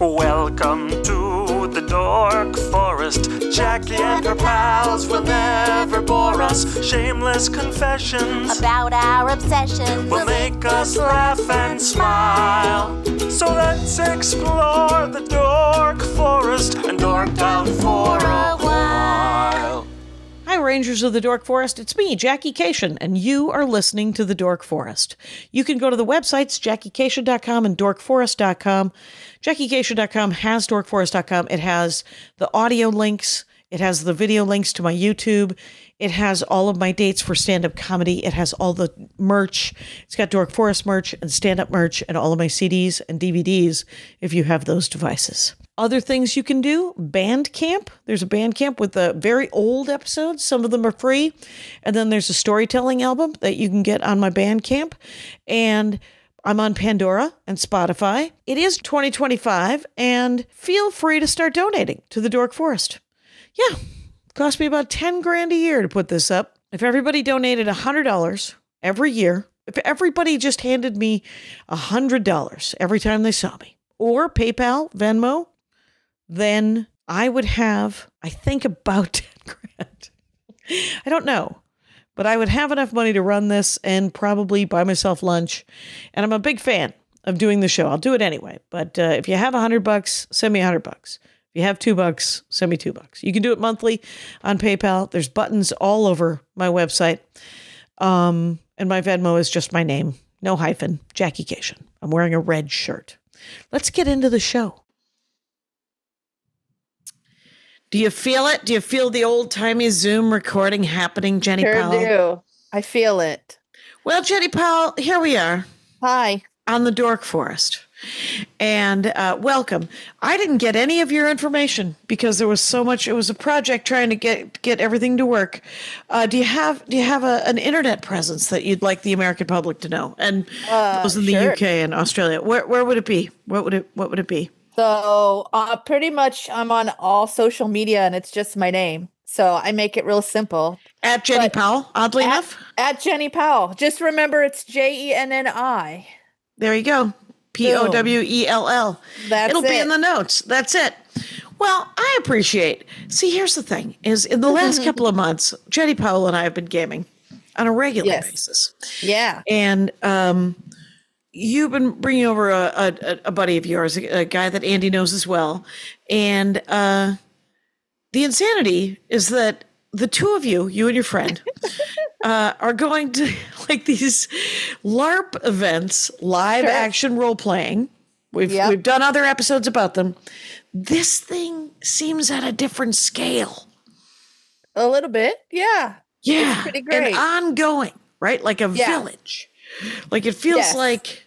Welcome to the Dork Forest. Jackie and her pals will never bore us. Shameless confessions about our obsession will make us laugh and smile. So let's explore the Dork Forest and dork out for a while. Hi, Rangers of the Dork Forest. It's me, Jackie Cation, and you are listening to the Dork Forest. You can go to the websites, JackieCation.com and DorkForest.com. JackieCation.com has DorkForest.com. It has the audio links. It has the video links to my YouTube. It has all of my dates for stand-up comedy. It has all the merch. It's got Dork Forest merch and stand-up merch and all of my CDs and DVDs if you have those devices. Other things you can do, Bandcamp. There's a Bandcamp with the very old episodes. Some of them are free. And then there's a storytelling album that you can get on my Bandcamp. And I'm on Pandora and Spotify. It is 2025, and feel free to start donating to the Dork Forest. Yeah, it cost me about 10 grand a year to put this up. If everybody donated $100 every year, if everybody just handed me $100 every time they saw me, or PayPal, Venmo, then I would have, I think, about 10 grand. I don't know, but I would have enough money to run this and probably buy myself lunch. And I'm a big fan of doing the show. I'll do it anyway. But if you have $100, send me $100. If you have $2, send me $2. You can do it monthly on PayPal. There's buttons all over my website. And my Venmo is just my name. No hyphen. Jackie Cation. I'm wearing a red shirt. Let's get into the show. Do you feel it? Do you feel the old-timey Zoom recording happening, Jenny Powell? Sure do. I feel it. Well, Jenny Powell, here we are. Hi. On the Dork Forest. And welcome. I didn't get any of your information because there was so much. It was a project trying to get everything to work. Do you have an internet presence that you'd like the American public to know? And those in the UK and Australia. Where would it be? What would it be? So pretty much I'm on all social media and it's just my name. So I make it real simple. At Jenny Powell, oddly enough? At Jenny Powell. Just remember it's JENNI. There you go. POWELL. It'll be in the notes. That's it. Well, I appreciate. See, here's the thing: is in the last couple of months, Jenny Powell and I have been gaming on a regular basis. Yeah, and you've been bringing over a buddy of yours, a guy that Andy knows as well, and the insanity is that the two of you and your friend, are going to like these LARP events, live action role playing. We've done other episodes about them. This thing seems at a different scale. A little bit, yeah. Yeah, it's pretty great. And ongoing, right? Like a village. Like it feels like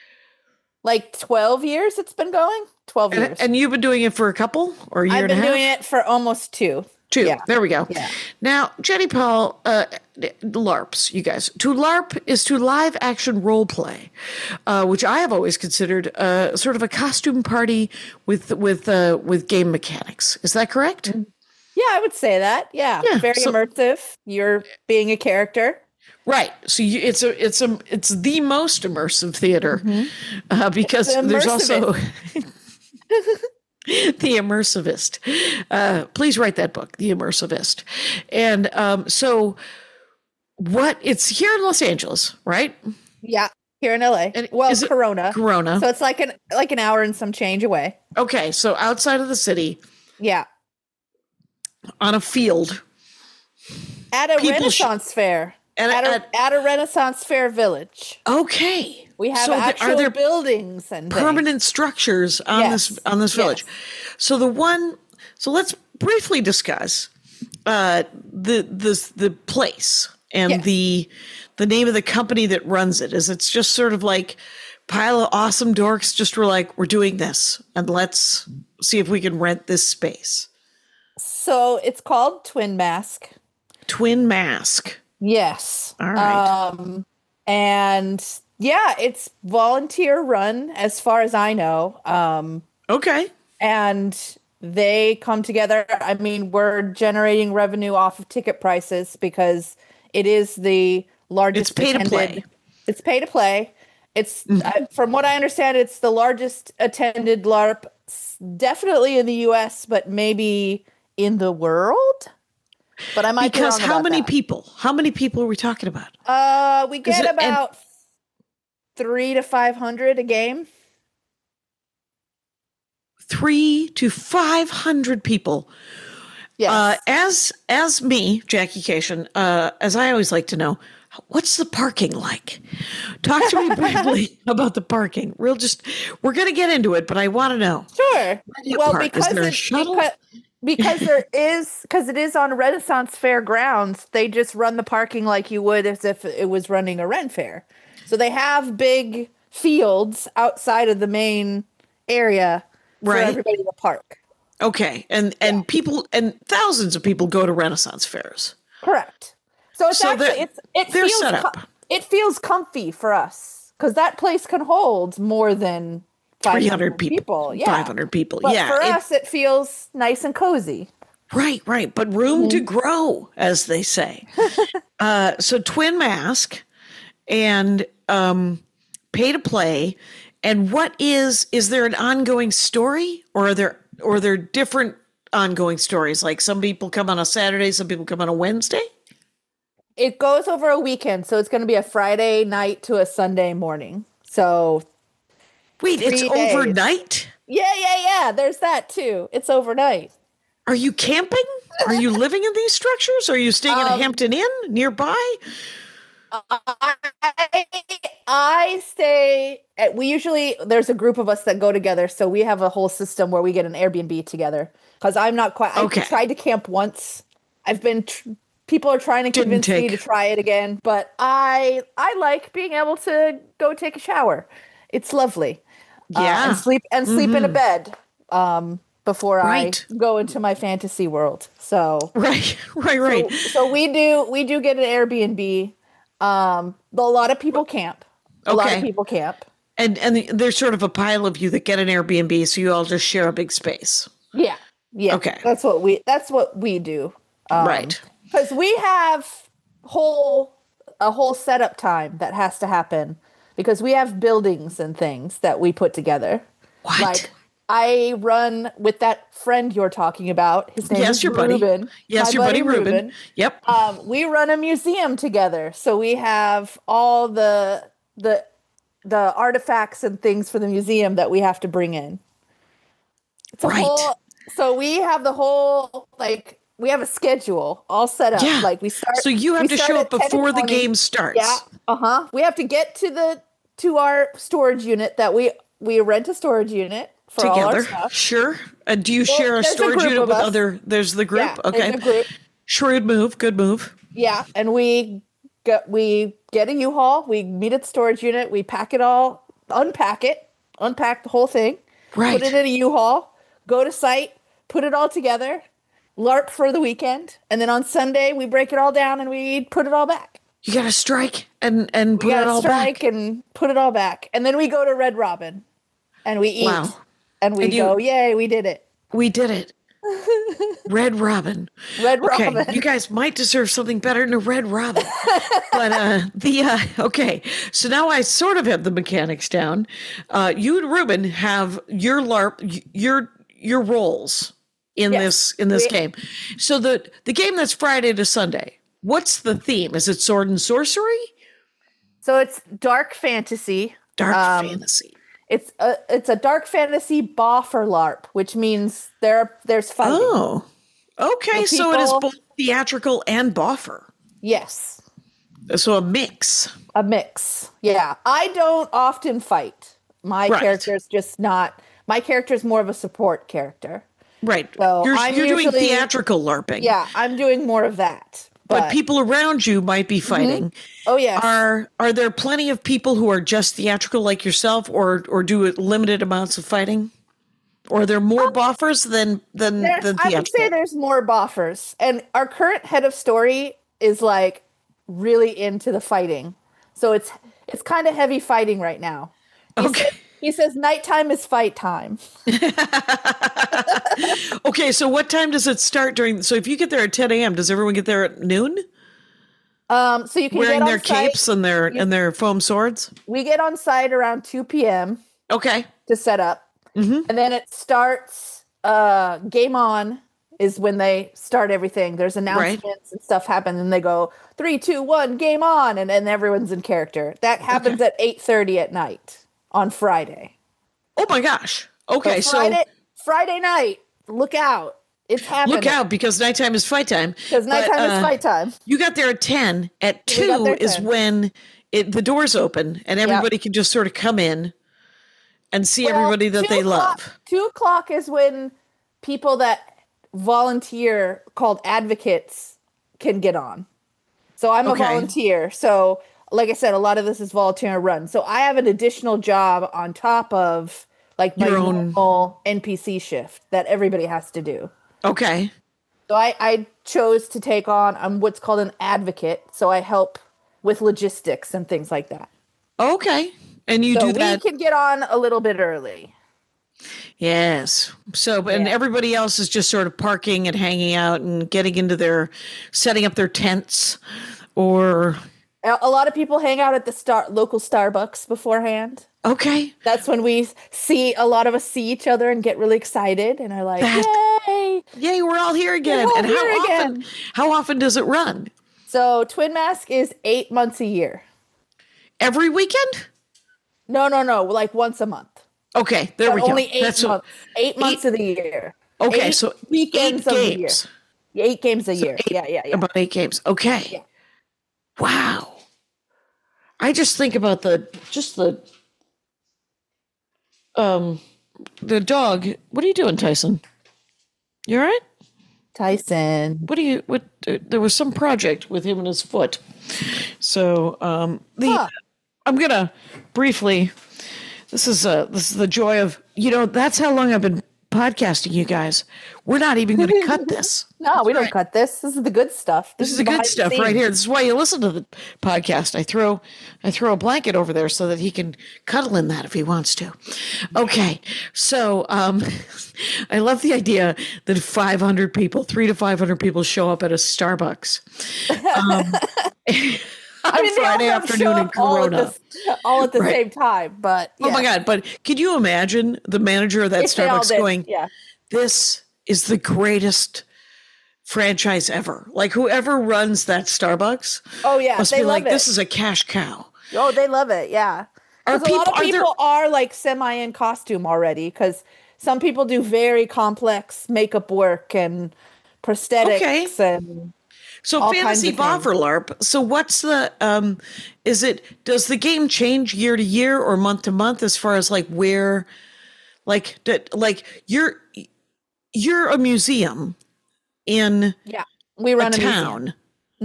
12 years it's been going. 12 years. And you've been doing it for a couple or a year and a half? I've been doing it for almost 2. Yeah. There we go. Yeah. Now, Jenny Powell, LARPs, you guys. To LARP is to live action role play, which I have always considered sort of a costume party with game mechanics. Is that correct? Yeah, I would say that. Yeah. Very immersive. You're being a character. Right. So it's the most immersive theater because there's also The Immersivist. Please write that book, The Immersivist. And so it's here in Los Angeles, right? Yeah, here in LA. And Corona. Corona. So it's like an hour and some change away. Okay, so outside of the city. Yeah. On a field. At a Renaissance fair. At a Renaissance fair village. Okay. We have actual buildings and permanent structures on this village. Yes. So let's briefly discuss the place and the name of the company that runs it. Is it's just sort of like pile of awesome dorks just were like, we're doing this and let's see if we can rent this space. So it's called Twin Mask. Twin Mask. Yes. All right. And it's volunteer run as far as I know. Okay. And they come together. I mean, we're generating revenue off of ticket prices because it is the largest. It's pay to play. It's pay to play. It's from what I understand, it's the largest attended LARP definitely in the US, but maybe in the world. But I might be Because wrong how about many that. people? How many people are we talking about? We get it- about 300 to 500 a game. 300 to 500 people. Yes. As me, Jackie Cation, as I always like to know, what's the parking like? Talk to me briefly about the parking. We're going to get into it, but I want to know. Sure. you Well, park? Is because there a it's shuttle? because it is on Renaissance Fair grounds, they just run the parking like you would as if it was running a Ren Fair. So they have big fields outside of the main area for Right. everybody to park. Okay, and people and thousands of people go to Renaissance fairs. Correct. So it's So actually it they're feels set up. It feels comfy for us because that place can hold more than 300 people. Yeah, 500 people. But yeah. for us, it feels nice and cozy. Right. But room to grow, as they say. So Twin Mask and Pay to Play. And what is there an ongoing story, or are there different ongoing stories? Like some people come on a Saturday, some people come on a Wednesday? It goes over a weekend, so it's going to be a Friday night to a Sunday morning. So Wait, it's 3 days. overnight? Yeah. There's that too. It's overnight. Are you camping? Are you living in these structures? Are you staying at Hampton Inn nearby? I stay at, there's a group of us that go together. So we have a whole system where we get an Airbnb together because I'm not quite, Okay. I tried to camp once. I've been, people are trying to convince me to try it again, but I like being able to go take a shower. It's lovely. Yeah. And sleep in a bed, before Right. I go into my fantasy world. So Right. So we do get an Airbnb. A lot of people camp. A lot of people camp. And there's sort of a pile of you that get an Airbnb, so you all just share a big space. Yeah. Okay. That's what we do. Right. Because we have a whole setup time that has to happen because we have buildings and things that we put together. What? Like I run with that friend you're talking about. His name is your buddy. Ruben. Yes, My your buddy Ruben. Yep. We run a museum together, so we have all the artifacts and things for the museum that we have to bring in. It's a Right. so we have the whole we have a schedule all set up. Yeah. Like we start. So you have we to start show at up before the 10:20. game starts. Yeah. We have to get to our storage unit that we rent a storage unit for all our Together. stuff. Sure. Do you share a there's a storage group unit of with us. other? There's the group. Yeah, Okay. there's a group. Shrewd move. Good move. Yeah, and we get a U-Haul. We meet at the storage unit. We pack it all, unpack the whole thing, Right. put it in a U-Haul, go to site, put it all together, LARP for the weekend, and then on Sunday we break it all down and we put it all back. You got to strike and put We it gotta all strike back. and put it all back, and then we go to Red Robin, and we eat, Wow. and we And you- go, yay, we did it. We did it. Red Robin. Red Okay, Robin. you guys might deserve something better than a Red Robin. But okay. So now I sort of have the mechanics down. You and Ruben have your LARP, your roles in Yes. this game. So the game that's Friday to Sunday. What's the theme? Is it sword and sorcery? So it's dark fantasy. Dark fantasy. It's a dark fantasy boffer LARP, which means there's fighting. Oh, okay. The So it is people- both theatrical and boffer. Yes, So a mix. a mix. Yeah, I don't often fight. My Right. character's just not. My character's more of a support character. Right. So you're I'm doing usually- theatrical LARPing. Yeah, I'm doing more of that. But people around you might be fighting. Oh yes. Are there plenty of people who are just theatrical like yourself, or do limited amounts of fighting? Or are there more boffers than I theatrical? would say there's more boffers, and our current head of story is really into the fighting, so it's kind of heavy fighting right now. Okay. He says nighttime is fight time. Okay, so what time does it start during? So if you get there at 10 a.m., does everyone get there at noon? So you can Wearing get on their site. capes and their foam swords? We get on site around 2 p.m. Okay. to set up, And then it starts, game on is when they start everything. There's announcements and stuff happen, and they go 3, 2, 1, game on, and then everyone's in character. That happens at 8:30 at night on Friday. Oh my gosh. Okay, so Friday night, look out. It's happening. Look out, because nighttime is fight time. Because nighttime is fight time. You got there at 10. At 2 is when the doors open and everybody can just sort of come in and see everybody that they love. 2:00 is when people that volunteer, called advocates, can get on. So I'm a volunteer. So like I said, a lot of this is volunteer run. So I have an additional job on top of like my normal NPC shift that everybody has to do. Okay. So I chose to take on, what's called an advocate. So I help with logistics and things like that. Okay. And you do that. We can get on a little bit early. Yes. So, and everybody else is just sort of parking and hanging out and getting into setting up their tents, or. A lot of people hang out at the local Starbucks beforehand. Okay. That's when a lot of us see each other and get really excited and are like, yay! Yay, we're all here again. How often does it run? So Twin Mask is 8 months a year. Every weekend? No. Like once a month. Okay, there we go. Only 8 months. 8 months of the year. Okay, so weekends 8 of the games. year. 8 games a year. Yeah. About 8 games. Okay. Yeah. Wow. I just think about the dog. What are you doing, Tyson? You all right? Tyson. There was some project with him and his foot. So, I'm going to briefly, this is the joy of, that's how long I've been podcasting, you guys. We're not even going to cut this. No, we don't cut this. This is the good stuff. This is the good stuff right here. This is why you listen to the podcast. I throw a blanket over there so that he can cuddle in that if he wants to. Okay. So, I love the idea that 300 to 500 people show up at a Starbucks. Friday afternoon in Corona. All at the same time, but oh my God! But could you imagine the manager of that Starbucks going, "This is the greatest franchise ever"? Like whoever runs that Starbucks, must be like, "This is a cash cow." Oh, they love it. Yeah, because a lot of people are like semi in costume already. Because some people do very complex makeup work and prosthetics and. So Fantasy Bofferlarp. So what's the does the game change year to year or month to month as far as like where, like you're a museum in we run a town,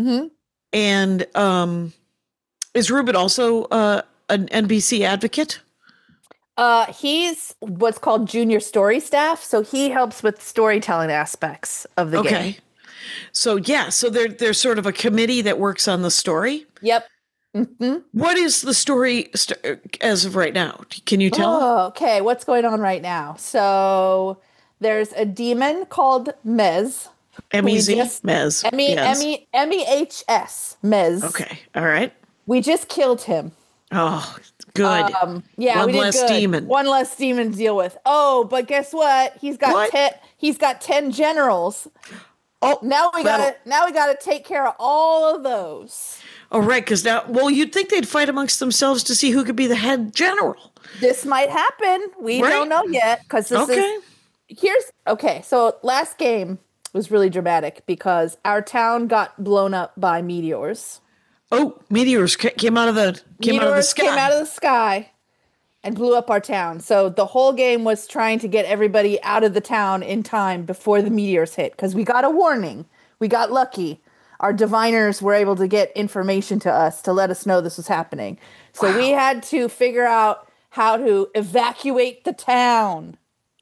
and is Ruben also an NPC advocate? He's what's called junior story staff, so he helps with storytelling aspects of the game. So there's sort of a committee that works on the story. Yep. Mm-hmm. What is the story as of right now? Can you tell? Oh, okay. What's going on right now? So there's a demon called Mez. M-E-Z? Mez. M-E-H-S. Mez. Okay. All right. We just killed him. Oh, good. One less demon. One less demon to deal with. Oh, but guess what? He's got 10 generals. Oh, now we gotta take care of all of those. Oh, right, because you'd think they'd fight amongst themselves to see who could be the head general. This might happen. We don't know yet, because so last game was really dramatic because our town got blown up by meteors. Oh, meteors came out of the sky. Came out of the sky and blew up our town. So the whole game was trying to get everybody out of the town in time before the meteors hit, because we got a warning. We got lucky. Our diviners were able to get information to us to let us know this was happening. So we had to figure out how to evacuate the town.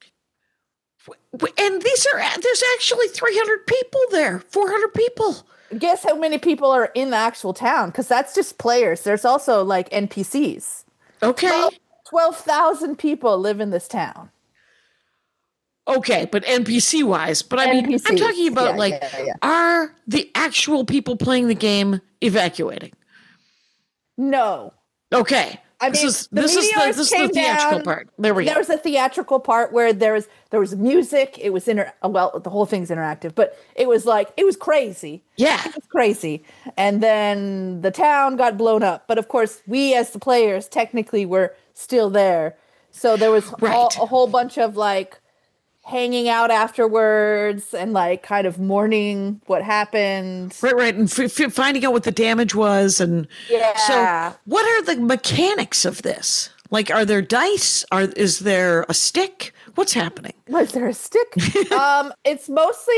And there's actually 300 people there, 400 people. Guess how many people are in the actual town? Because that's just players. There's also like NPCs. Okay. 12,000 people live in this town. Okay, but NPC-wise. But I mean, I'm talking about are the actual people playing the game evacuating? No. Okay. I mean, this is the theatrical part. There we go. There was a theatrical part where there was music. It was well, the whole thing's interactive, but it was crazy. Yeah, it was crazy. And then the town got blown up. But of course, we as the players technically were still there. So there was a whole bunch of like hanging out afterwards and like kind of mourning what happened. Right. And finding out what the damage was. And so what are the mechanics of this? Like, are there dice? Is there a stick? What's happening? Was there a stick? It's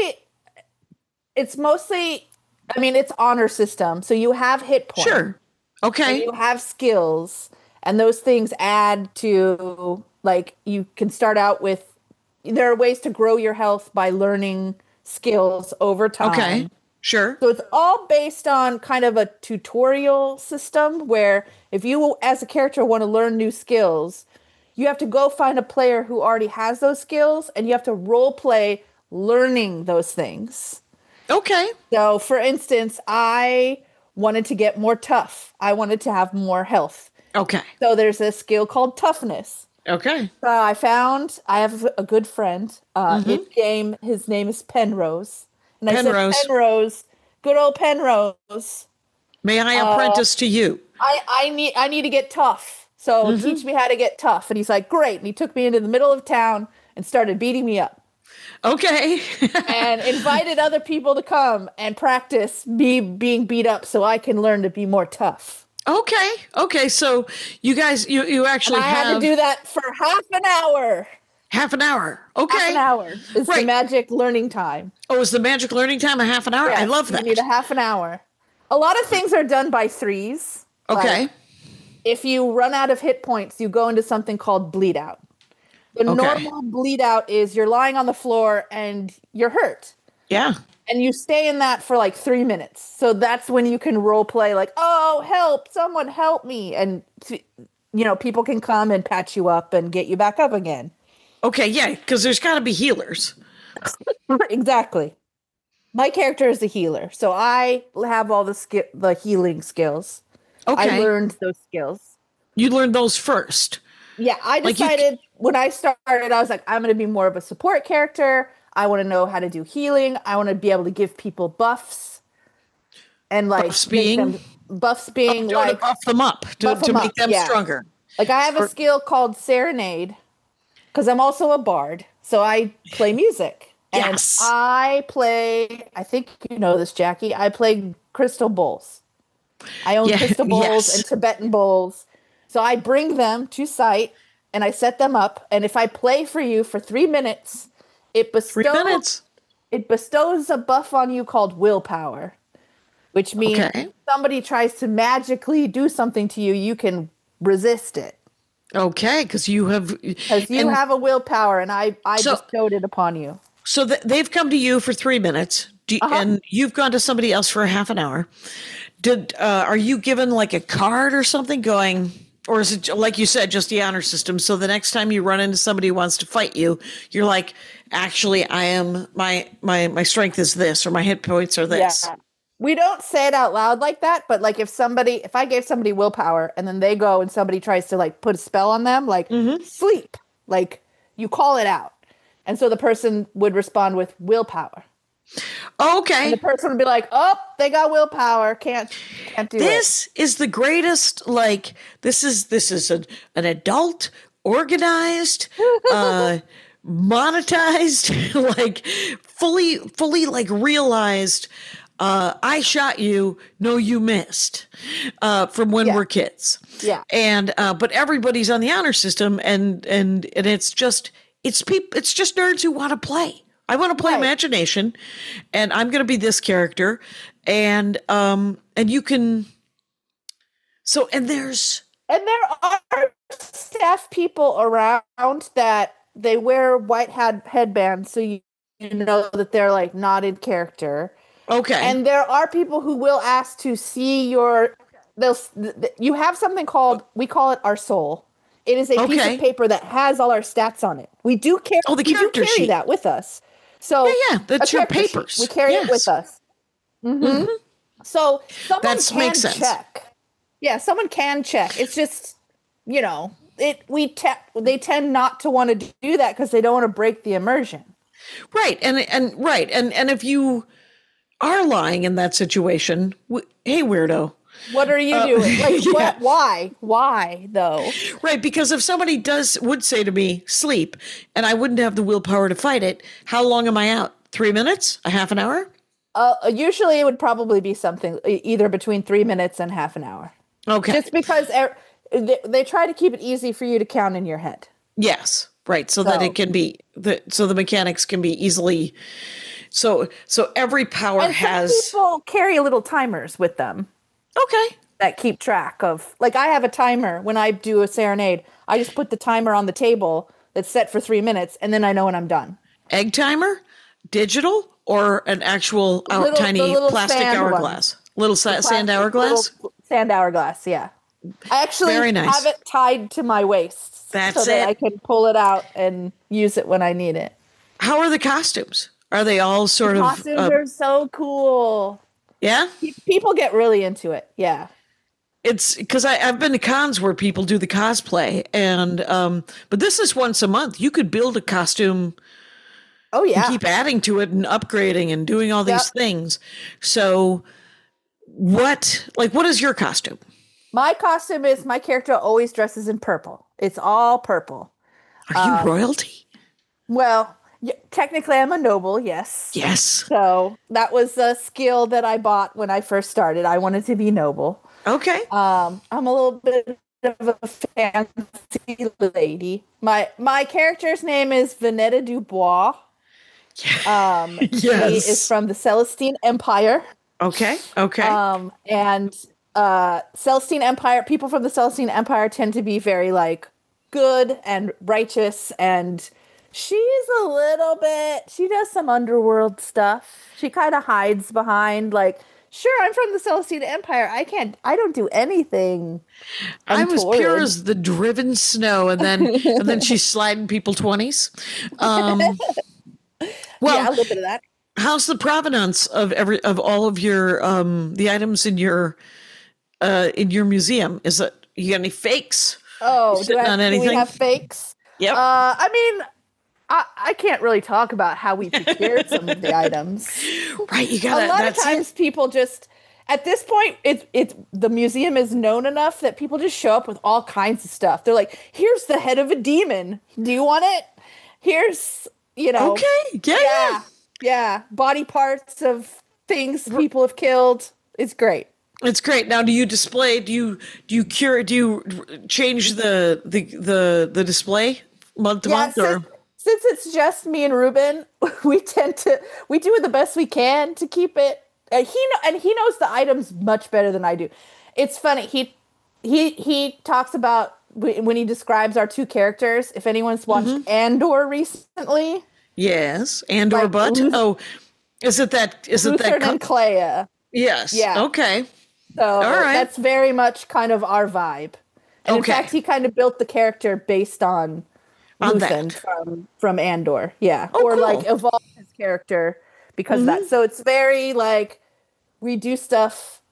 mostly, I mean, it's honor system. So you have hit points. Sure. Okay. You have skills, and those things add to, like, you can start out with, there are ways to grow your health by learning skills over time. Okay, sure. So it's all based on kind of a tutorial system where if you as a character want to learn new skills, you have to go find a player who already has those skills and you have to role play learning those things. Okay. So for instance, I wanted to get more tough. I wanted to have more health. Okay. So there's a skill called toughness. Okay. I have a good friend in game. His name is Penrose. And I said, Penrose, good old Penrose. May I apprentice to you? I need to get tough. So teach me how to get tough. And he's like, great. And he took me into the middle of town and started beating me up. Okay. And invited other people to come and practice me being beat up so I can learn to be more tough. Okay. So you guys, you actually had to do that for half an hour. Half an hour. Okay. Half an hour is the magic learning time. Oh, is the magic learning time a half an hour? Yes, I love that. You need a half an hour. A lot of things are done by threes. Okay. Like, if you run out of hit points, you go into something called bleed out. The normal bleed out is you're lying on the floor and you're hurt. Yeah. And you stay in that for like 3 minutes. So that's when you can role play like, oh, help, someone help me. And, people can come and patch you up and get you back up again. Okay, yeah, because there's got to be healers. Exactly. My character is a healer. So I have all the healing skills. Okay. I learned those skills. You learned those first. Yeah, I decided when I started, I was like, I'm going to be more of a support character. I want to know how to do healing. I want to be able to give people buffs. And like buffs being like buff them up to make them stronger. Like I have a skill called Serenade because I'm also a bard. So I play music. Yes. And I think you know this, Jackie. I play crystal bowls. I own crystal bowls and Tibetan bowls. So I bring them to site and I set them up. And if I play for you for 3 minutes, it bestows a buff on you called willpower, which means if somebody tries to magically do something to you, you can resist it. Okay, because you have a willpower, and I bestowed it upon you. So they've come to you for 3 minutes, and you've gone to somebody else for a half an hour. Are you given like a card or something going? Or is it, like you said, just the honor system? So the next time you run into somebody who wants to fight you, you're like, actually, I am my strength is this, or my hit points are this. Yeah. We don't say it out loud like that, but like if I gave somebody willpower and then they go and somebody tries to like put a spell on them, like sleep, like you call it out. And so the person would respond with willpower. Okay. And the person would be like, oh, they got willpower. Can't do it. This is the greatest, like, this is an adult, organized, monetized, like fully like realized, I shot you, no, you missed, from when we're kids. Yeah. And, but everybody's on the honor system and it's just nerds who want to play. I want to play imagination, and I'm going to be this character, and you can. So and there are staff people around that they wear white headbands, so you know that they're like not in character. Okay. And there are people who will ask to see you have something called, we call it our soul. It is a piece of paper that has all our stats on it. We do carry that with us. So that's your papers. We carry it with us. Mm-hmm. So someone can check. Yeah, someone can check. It's just you know, they tend not to want to do that because they don't want to break the immersion. Right. And if you are lying in that situation, hey, weirdo. What are you doing? Like, yeah. Why though? Right. Because if somebody would say to me, sleep, and I wouldn't have the willpower to fight it, how long am I out? 3 minutes? A half an hour? Usually it would probably be something either between 3 minutes and half an hour. Okay. Just because they try to keep it easy for you to count in your head. Yes. Right. So that it can be, so the mechanics can be easily, so every power and has. Some people carry little timers with them. Okay. That keep track of, like, I have a timer when I do a serenade. I just put the timer on the table that's set for 3 minutes, and then I know when I'm done. Egg timer, digital, or an actual tiny plastic hourglass? Sand hourglass? Little sand hourglass, yeah. I actually have it tied to my waist. That's that I can pull it out and use it when I need it. How are the costumes? Are they all sort of... Costumes are so cool. Yeah? People get really into it, yeah. It's because I've been to cons where people do the cosplay, and but this is once a month. You could build a costume. Oh yeah, and keep adding to it and upgrading and doing all these things. So, what is your costume? My costume is my character always dresses in purple. It's all purple. Are you royalty? Well, technically, I'm a noble. Yes. Yes. So that was a skill that I bought when I first started. I wanted to be noble. Okay. I'm a little bit of a fancy lady. My character's name is Venetta Dubois. Yes. She is from the Celestine Empire. Okay. And Celestine Empire, people from the Celestine Empire tend to be very like good and righteous, and she's a little bit, she does some underworld stuff. She kind of hides behind like, sure, I'm from the Celestine Empire. I don't do anything. I'm as pure as the driven snow, and then she's sliding people 20s. Well, yeah, a little bit of that. How's the provenance of all of your the items in your museum? Is it, you got any fakes? Oh, do we have fakes? Yep. I mean, I can't really talk about how we prepared some of the items. Right, you got a lot of times people just, at this point, it's the museum is known enough that people just show up with all kinds of stuff. They're like, here's the head of a demon. Do you want it? Here's, okay, yeah, body parts of things people have killed. It's great. It's great. Now, do you display? Do you curate? Do you change the display month to month? Since it's just me and Ruben, we do the best we can to keep it. He knows the items much better than I do. It's funny. He talks about when he describes our two characters. If anyone's watched Andor recently, yes, Andor, but is it that Luthen and Clea? Yes. Yeah. Okay. So that's very much kind of our vibe. And in fact, he kind of built the character based on Luthen from Andor. Yeah. Or cool. like evolved his character because of that. So it's very like we do stuff.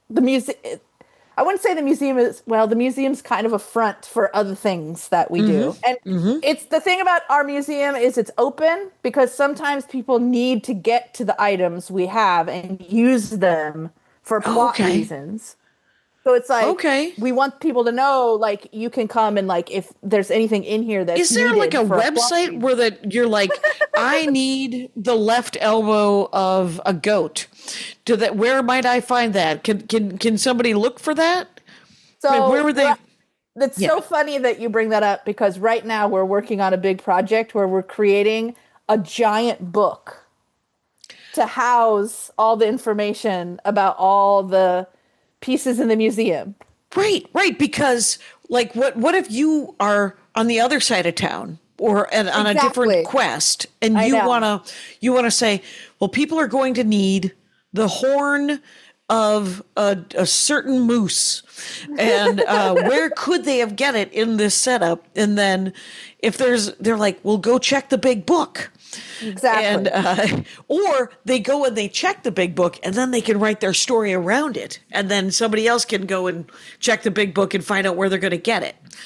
I wouldn't say the museum's kind of a front for other things that we do. And it's the thing about our museum is it's open because sometimes people need to get to the items we have and use them for plot reasons. So it's like, we want people to know, like, you can come and, like, if there's anything in here that's is there like a website where you're like, I need the left elbow of a goat. Where might I find that? Can somebody look for that? So where were they? It's so funny that you bring that up because right now we're working on a big project where we're creating a giant book to house all the information about all the pieces in the museum. Right. Because like, what if you are on the other side of town or on a different quest and you want to say, well, people are going to need the horn of a certain moose and where could they have get it in this setup? And then if they're like, well, go check the big book. Exactly. And or they go and they check the big book and then they can write their story around it. And then somebody else can go and check the big book and find out where they're going to get it.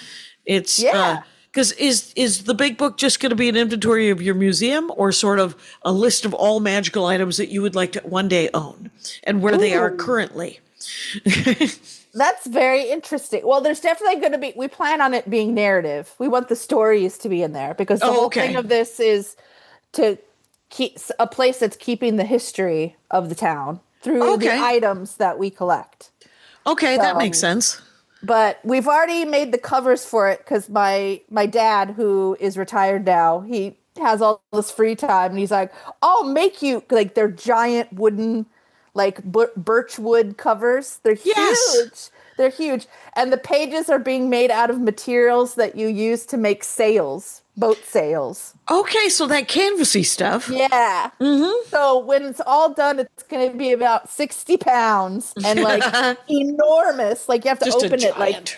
It's Yeah. because is the big book just going to be an inventory of your museum, or sort of a list of all magical items that you would like to one day own and where they are Ooh. currently? That's very interesting. Well, there's definitely going to be, we plan on it being narrative. We want the stories to be in there because the whole okay. thing of this is to keep a place that's keeping the history of the town through the items that we collect. Okay, that makes sense. But we've already made the covers for it because my dad, who is retired now, he has all this free time and he's like, I'll make you, like, they're giant wooden, like birch wood covers. They're huge. They're huge. And the pages are being made out of materials that you use to make sails, boat sails. Okay, so that canvasy stuff. Yeah. Mm-hmm. So when it's all done, it's going to be about 60 pounds and like enormous. Like you have to Just open it like,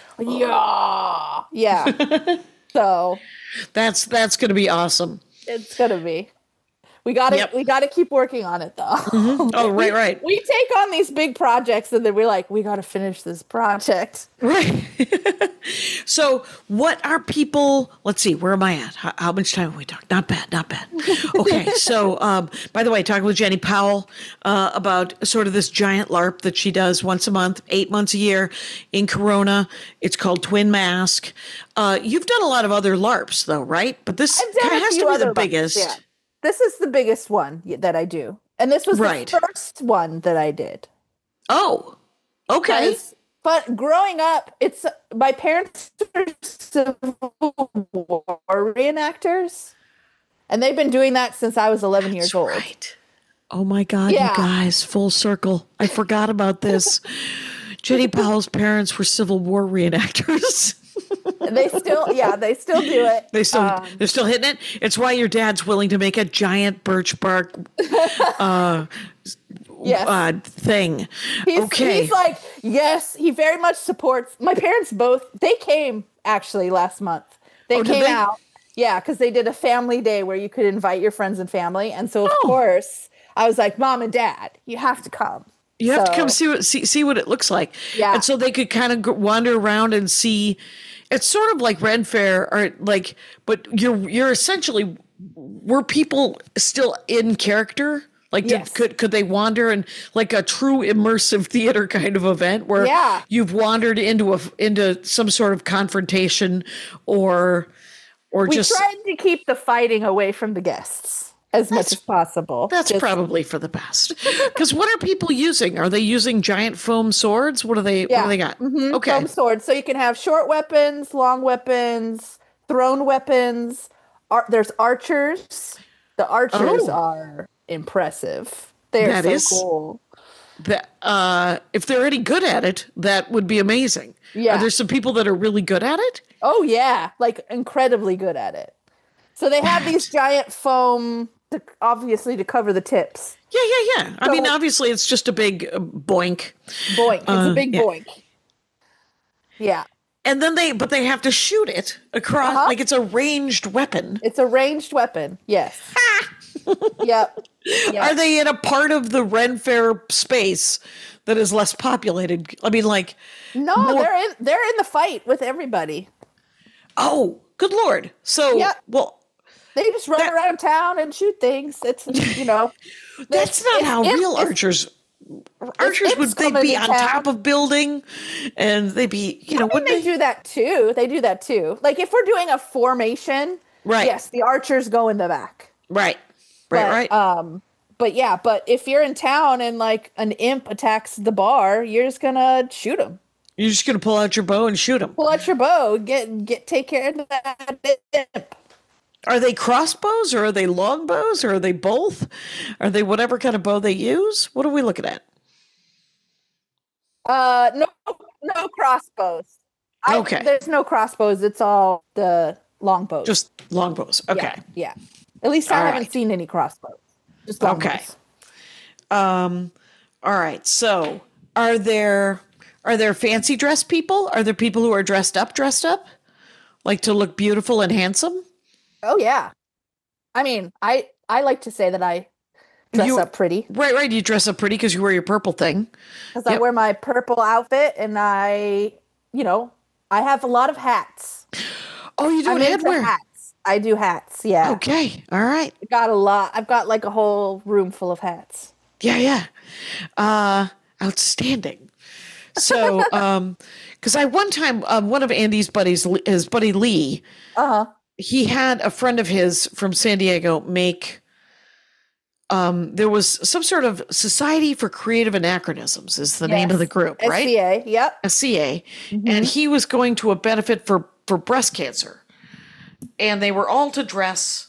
yeah. So that's going to be awesome. it's going to be. We got to keep working on it though. Mm-hmm. Oh, right. We take on these big projects and then we're like, we got to finish this project. Right. So what are people, let's see, where am I at? How much time have we talked? Not bad. Okay. So, by the way, talking with Jenny Powell, about sort of this giant LARP that she does once a month, 8 months a year in Corona. It's called Twin Mask. You've done a lot of other LARPs though, right? But this has to be the biggest. Yeah. This is the biggest one that I do. And this was the first one that I did. Oh, okay. But growing up, it's my parents were Civil War reenactors. And they've been doing that since I was 11 years old. Right. Oh my God, you guys, full circle. I forgot about this. Jenny Powell's parents were Civil War reenactors. They still do it. They're still hitting it. It's why your dad's willing to make a giant birch bark thing. He's like, yes, he very much supports. My parents both, they came actually last month. They came out. Yeah, because they did a family day where you could invite your friends and family. And so, of course, I was like, Mom and Dad, you have to come. You have to come see what it looks like. Yeah. And so they could kind of wander around and see. It's sort of like Ren Fair, or like, but you're essentially, were people still in character? Like, could they wander in like a true immersive theater kind of event where you've wandered into some sort of confrontation or just. We tried to keep the fighting away from the guests as much as possible. That's probably for the best. Because what are people using? Are they using giant foam swords? What do they got? Mm-hmm. Okay. Foam swords. So you can have short weapons, long weapons, thrown weapons. There's archers. The archers are impressive. They're so cool. If they're any good at it, that would be amazing. Yeah. Are there some people that are really good at it? Oh, yeah. Like incredibly good at it. So they have these giant foam, obviously to cover the tips. Yeah. I mean, obviously it's just a big boink. Boink. It's a big boink. Yeah. And then they have to shoot it across, like it's a ranged weapon. It's a ranged weapon. Yes. Yep. Are they in a part of the Ren Fair space that is less populated? I mean, like, no, they're in the fight with everybody. Oh, good Lord. So, well, they just run around town and shoot things. It's, that's not how real archers would. They'd be on top of building, and they'd be, they do that too. They do that too. Like if we're doing a formation, right? Yes, the archers go in the back. Right. But if you're in town and like an imp attacks the bar, you're just gonna shoot him. You're just gonna pull out your bow and shoot him. Pull out your bow. Take care of that imp. Are they crossbows or are they longbows or are they both? Are they whatever kind of bow they use? What are we looking at? No crossbows. Okay. There's no crossbows. It's all the longbows. Just longbows. Okay. Yeah. At least I haven't seen any crossbows. Just longbows. Okay. All right. So are there fancy dress people? Are there people who are dressed up? Like to look beautiful and handsome? Oh, yeah. I mean, I like to say that I dress up pretty. Right. You dress up pretty because you wear your purple thing. Because I wear my purple outfit and I have a lot of hats. Oh, you do I'm into headwear. hats. I do hats. Yeah. Okay. All right. I got a lot. I've got like a whole room full of hats. Yeah, yeah. Outstanding. So, because I one time, one of Andy's buddies, his buddy Lee, he had a friend of his from San Diego make. There was some sort of Society for Creative Anachronisms is the name of the group, right? SCA. Yep. A CA, and he was going to a benefit for breast cancer, and they were all to dress,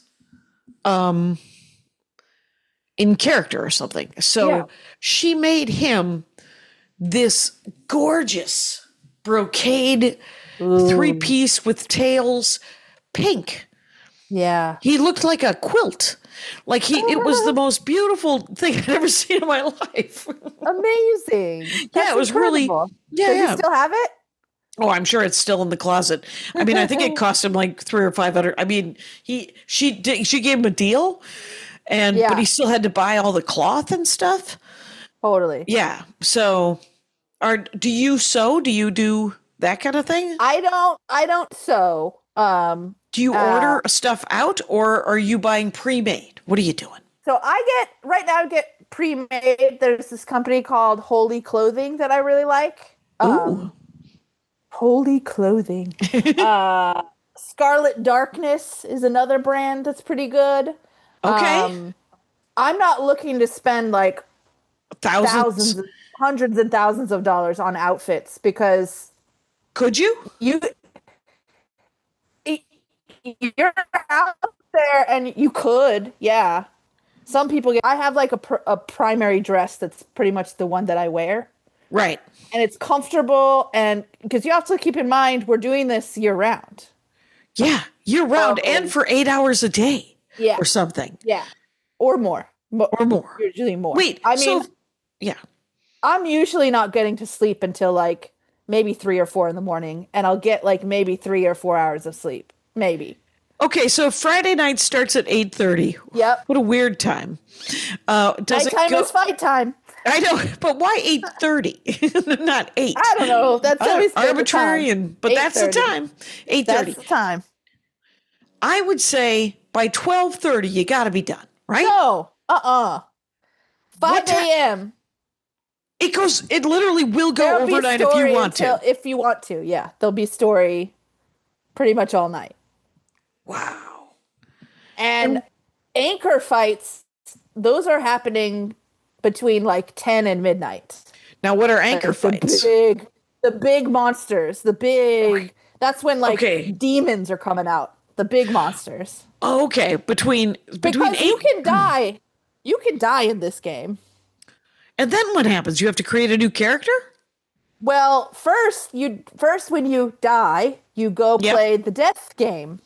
in character or something. So she made him this gorgeous brocade 3-piece with tails, pink. Yeah. He looked like a quilt. Like it was the most beautiful thing I'd ever seen in my life. Amazing. That's it was really, incredible. yeah, Does yeah. he still have it? Oh, I'm sure it's still in the closet. I mean, I think it cost him like $300 or $500. I mean, she gave him a deal, but he still had to buy all the cloth and stuff. Totally. Yeah. So, do you sew? Do you do that kind of thing? I don't sew. Do you order stuff out, or are you buying pre-made? What are you doing? So I get pre-made. There's this company called Holy Clothing that I really like. Ooh. Holy Clothing. Scarlet Darkness is another brand that's pretty good. Okay. I'm not looking to spend like Thousands. hundreds and thousands of dollars on outfits because Could you? You're out there and you could, yeah. Some people I have like a primary dress that's pretty much the one that I wear. Right. And it's comfortable, and because you have to keep in mind we're doing this year round. Yeah, year round and for 8 hours a day. Yeah. Or something. Yeah. Or more. Or more. Usually more. Wait, I mean, yeah. I'm usually not getting to sleep until like maybe 3 or 4 in the morning, and I'll get like maybe 3 or 4 hours of sleep. Maybe. Okay, so Friday night starts at 8:30. Yep. What a weird time. Nighttime is fight time. I know, but why 8:30? Not 8. I don't know. That's always been the arbitrary, time. but that's the 8:30. time. 8:30. That's the time. I would say by 12:30 you got to be done, right? No. 5 What a.m. It literally will go There'll be overnight if story you want to. If you want to, yeah. There'll be story pretty much all night. Wow. And anchor fights, those are happening between like 10 and midnight. Now, what are anchor Like fights? The big monsters, that's when like demons are coming out. The big monsters. Okay, between Because you can die. You can die in this game. And then what happens? You have to create a new character? Well, first when you die, you go play the death game.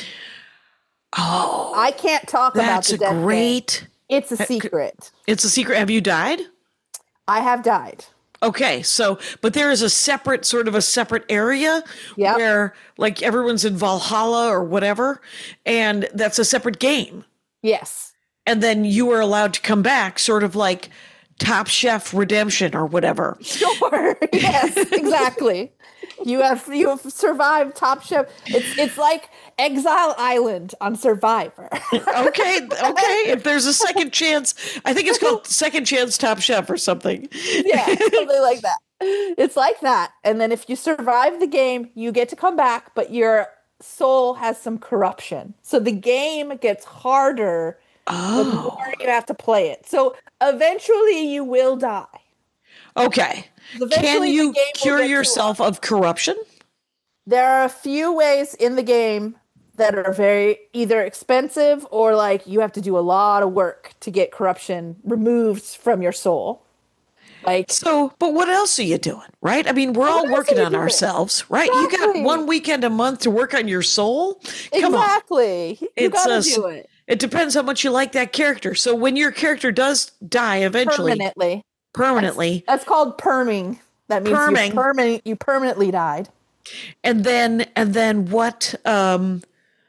Oh, I can't talk about the death game. It's a secret. It's a secret. Have you died? I have died. Okay, but there is a separate area where like everyone's in Valhalla or whatever, and that's a separate game. Yes. And then you are allowed to come back, sort of like Top Chef Redemption or whatever. Sure. Yes, exactly. You have survived Top Chef. It's like Exile Island on Survivor. Okay. If there's a second chance, I think it's called Second Chance Top Chef or something. Yeah, something like that. It's like that. And then if you survive the game, you get to come back, but your soul has some corruption. So the game gets harder the more you have to play it. So eventually you will die. Okay. Can you cure yourself of corruption? There are a few ways in the game that are very either expensive or like you have to do a lot of work to get corruption removed from your soul. But what else are you doing, right? I mean, we're all working on ourselves, right? Exactly. You got 1 weekend a month to work on your soul. Come exactly. On. You gotta do it. It depends how much you like that character. So when your character does die eventually, permanently, that's called perming. That means you permanently died. And then what? And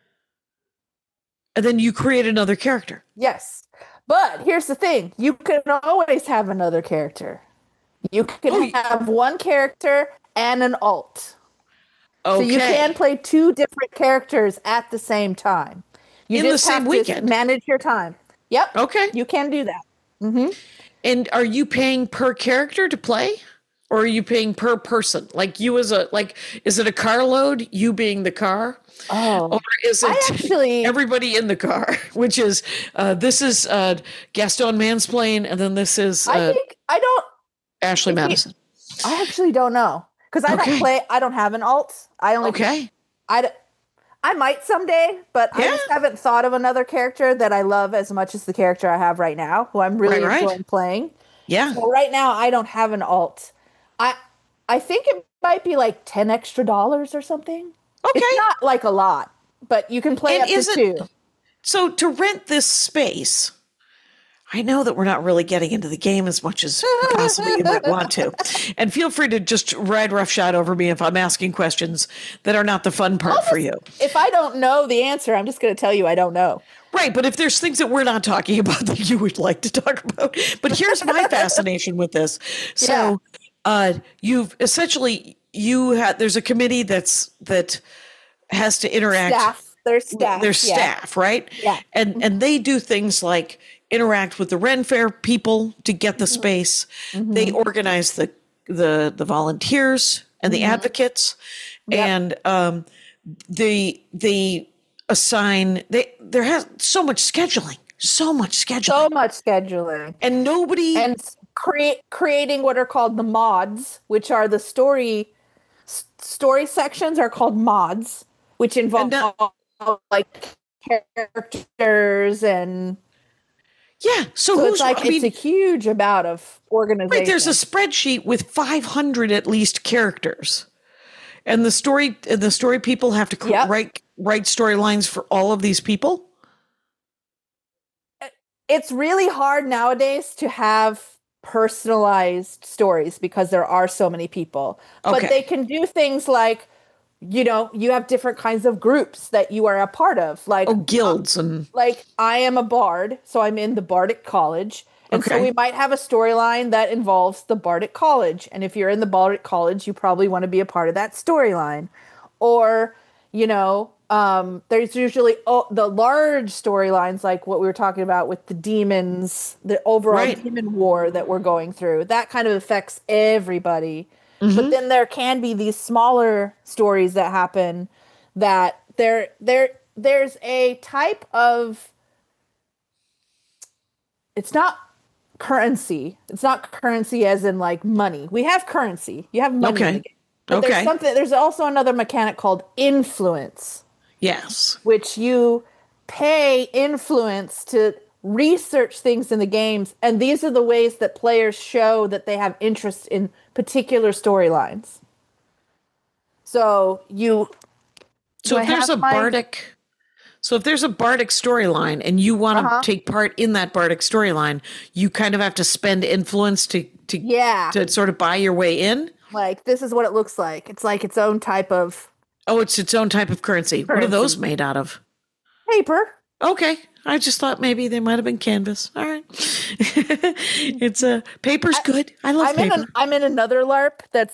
then you create another character. Yes. But here's the thing. You can always have another character. You can have one character and an alt. So you Okay. can play 2 different characters at the same time. You In the just same have to weekend? manage your time. Yep. Okay. You can do that. And are you paying per character to play? Or are you paying per person? Like you as is it a carload, you being the car? Oh. Or is it I actually everybody in the car? Which is, this is Gaston Mansplain, and then this is I think I don't Ashley Madison. I actually don't know. Because I don't have an alt. I only Okay. I might someday, but I Yeah. just haven't thought of another character that I love as much as the character I have right now, who I'm really Right. enjoying playing. Yeah. So right now, I don't have an alt. I think it might be like $10 extra or something. Okay. It's not like a lot, but you can play And up to is it- 2. So to rent this space, I know that we're not really getting into the game as much as possibly you might want to. And feel free to just ride roughshod over me if I'm asking questions that are not the fun part for you. If I don't know the answer, I'm just going to tell you I don't know. Right, but if there's things that we're not talking about that you would like to talk about, but here's my fascination with this. So, you've essentially there's a committee that has to interact. Staff. There's staff. There's staff, right? Yeah. And they do things like interact with the Ren Fair people to get the space. They organize the volunteers and the advocates, and they assign. There has so much scheduling, So much scheduling. and nobody. And creating what are called the mods, which are the story sections are called mods, which involve like characters and yeah. So so who's it's like it's a huge amount of organization. right? There's a spreadsheet with 500 at least characters, and the story people have to write storylines for all of these people. It's really hard nowadays to have personalized stories because there are so many people. But they can do things like, you have different kinds of groups that you are a part of, like Guilds and like I am a bard, so I'm in the Bardic College. And so we might have a storyline that involves the Bardic College. And if you're in the Bardic College, you probably want to be a part of that storyline. Or, there's usually the large storylines like what we were talking about with the demons, the overall demon war that we're going through. That kind of affects everybody. But then there can be these smaller stories that happen that there's a type of, it's not currency. It's not currency as in like money. We have currency. You have money in the game. But there's also another mechanic called influence. Yes. Which you pay influence to research things in the games. And these are the ways that players show that they have interest in particular storylines. So if there's a bardic storyline and you want to take part in that bardic storyline, you kind of have to spend influence to sort of buy your way in. Like, this is what it looks like. It's like its own type of... Oh, it's its own type of currency. What are those made out of? Paper. Okay. I just thought maybe they might have been canvas. All right. It's paper's good. I love paper. I'm in another LARP that's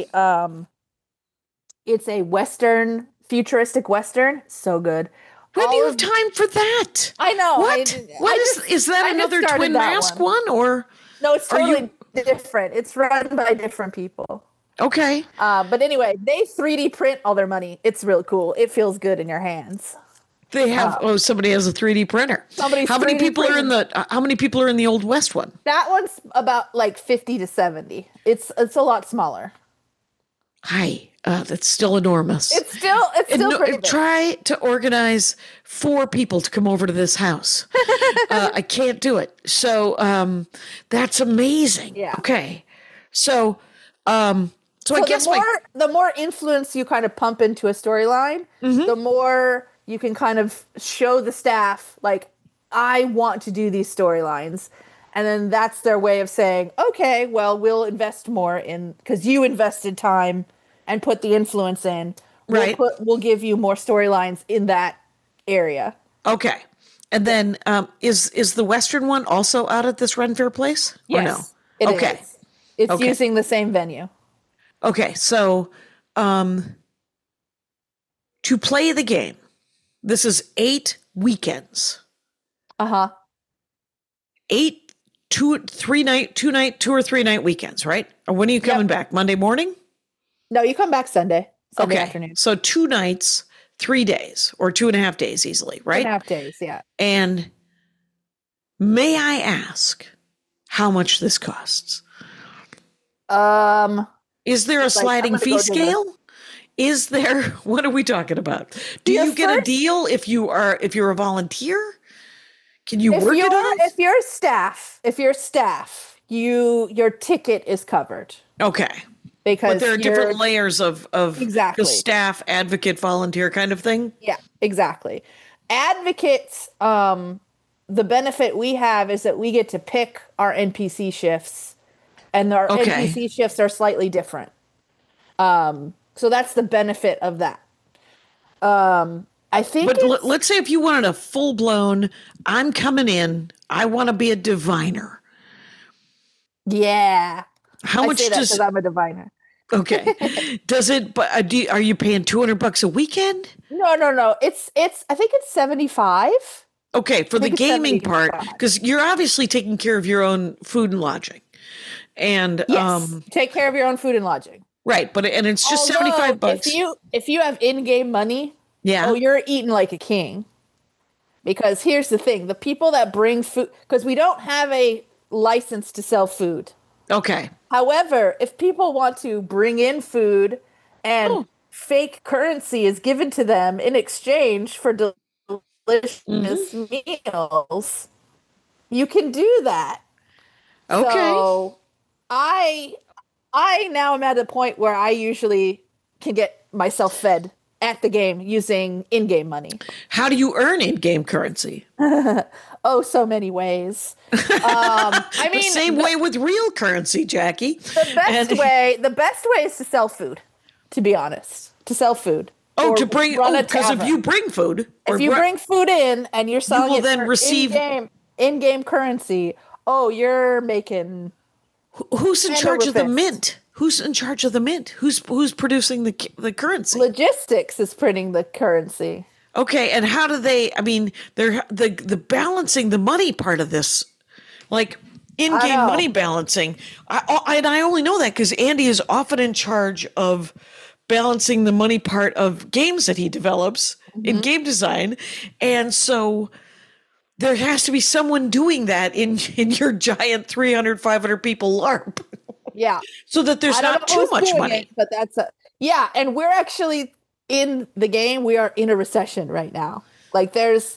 it's a Western, futuristic Western. So good. When do you have time for that? I know. What is that another Twin Mask one or? No, it's totally different. It's run by different people. Okay. But anyway, they 3D print all their money. It's really cool. It feels good in your hands. They have somebody has a 3D printer. How many people are in the Old West one? That one's about like 50 to 70. It's a lot smaller. Hi. That's still enormous. It's still pretty big. Try to organize 4 people to come over to this house. I can't do it. So that's amazing. Yeah. Okay. So I guess the more influence you kind of pump into a storyline, the more you can kind of show the staff, like, I want to do these storylines. And then that's their way of saying, okay, well, we'll invest more because you invested time and put the influence in. Right. We'll give you more storylines in that area. Okay. And then is the Western one also out at this Ren Fair place? Yes, or no? It is. It's using the same venue. Okay. So to play the game. This is 8 weekends. 8, 2 or 3 night weekends, right? Or when are you coming back? Monday morning? No, you come back Sunday afternoon. So 2 nights, 3 days, or 2.5 days easily, right? 2.5 days, yeah. And may I ask how much this costs? Is there a sliding fee scale? Is there, what are we talking about? Do you get a deal if you're a volunteer? Can you work it on? If you're staff, your ticket is covered. Okay. Because but there are different layers of exactly the staff, advocate, volunteer kind of thing. Yeah, exactly. Advocates, the benefit we have is that we get to pick our NPC shifts, and our NPC shifts are slightly different. So that's the benefit of that. I think. But let's say if you wanted a full blown, I'm coming in, I want to be a diviner. Yeah. How much does? Because I'm a diviner. Okay. Does it? But are you paying $200 a weekend? No. I think it's 75. Okay, for the gaming part, because you're obviously taking care of your own food and lodging, and yes, take care of your own food and lodging. Right, but it's just $75. If you have in-game money, yeah, you're eating like a king. Because here's the thing: the people that bring food, because we don't have a license to sell food. Okay. However, if people want to bring in food and fake currency is given to them in exchange for delicious meals, you can do that. Okay. So I now am at a point where I usually can get myself fed at the game using in-game money. How do you earn in-game currency? Oh, so many ways. I mean, the same way with real currency, Jackie. The best way is to sell food. To be honest, to sell food. Oh, to bring. Oh, because if you bring food, if you bring food in and you're selling, you will then receive in-game currency. Oh, you're making. Who's in charge of the mint? Who's in charge of the mint? Who's producing the currency? Logistics is printing the currency. Okay, and how do they? I mean, they're the balancing the money part of this, like in-game money balancing. I only know that because Andy is often in charge of balancing the money part of games that he develops in game design, and so there has to be someone doing that in your giant 300, 500 people LARP. Yeah. So that there's not too much money. But yeah. And we're actually in the game. We are in a recession right now. Like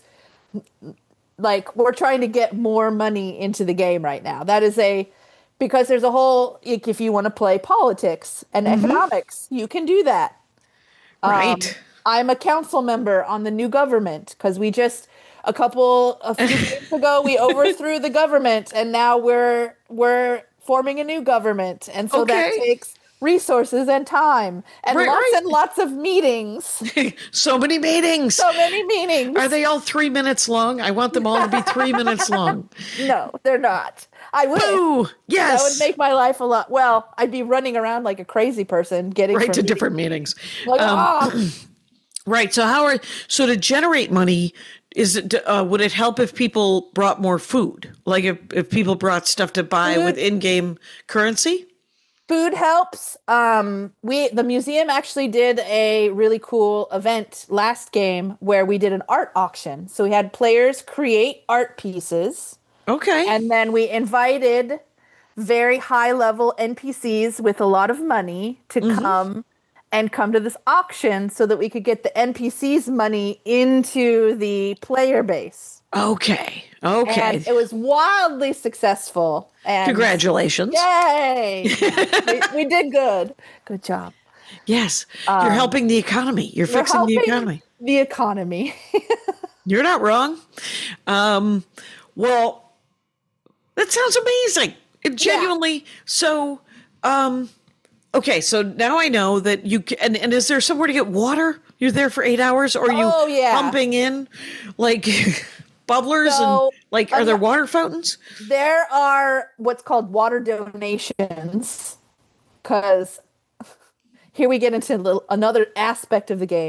we're trying to get more money into the game right now. That is because there's a whole, if you want to play politics and economics, you can do that. Right. I'm a council member on the new government because we just, a few years ago, we overthrew the government and now we're forming a new government, and so that takes resources and time and lots of meetings. So many meetings. Are they all 3 minutes long? I want them all to be 3 minutes long. No, they're not. I would. Ooh, yes. That would make my life a lot. Well, I'd be running around like a crazy person, getting to different meetings. Like, Right. So to generate money, would it help if people brought more food? Like if people brought stuff to buy with in-game currency? Food helps. The museum actually did a really cool event last game where we did an art auction. So we had players create art pieces. Okay. And then we invited very high-level NPCs with a lot of money to come to this auction so that we could get the NPCs' money into the player base. Okay. And it was wildly successful. And congratulations. Yay! we did good. Good job. Yes. You're helping the economy. You're fixing the economy. The economy. You're not wrong. Well, that sounds amazing. Genuinely. So, okay, so now I know that you can, and is there somewhere to get water? You're there for 8 hours, or are you pumping in like bubblers and are there water fountains? There are what's called water donations, because here we get into another aspect of the game.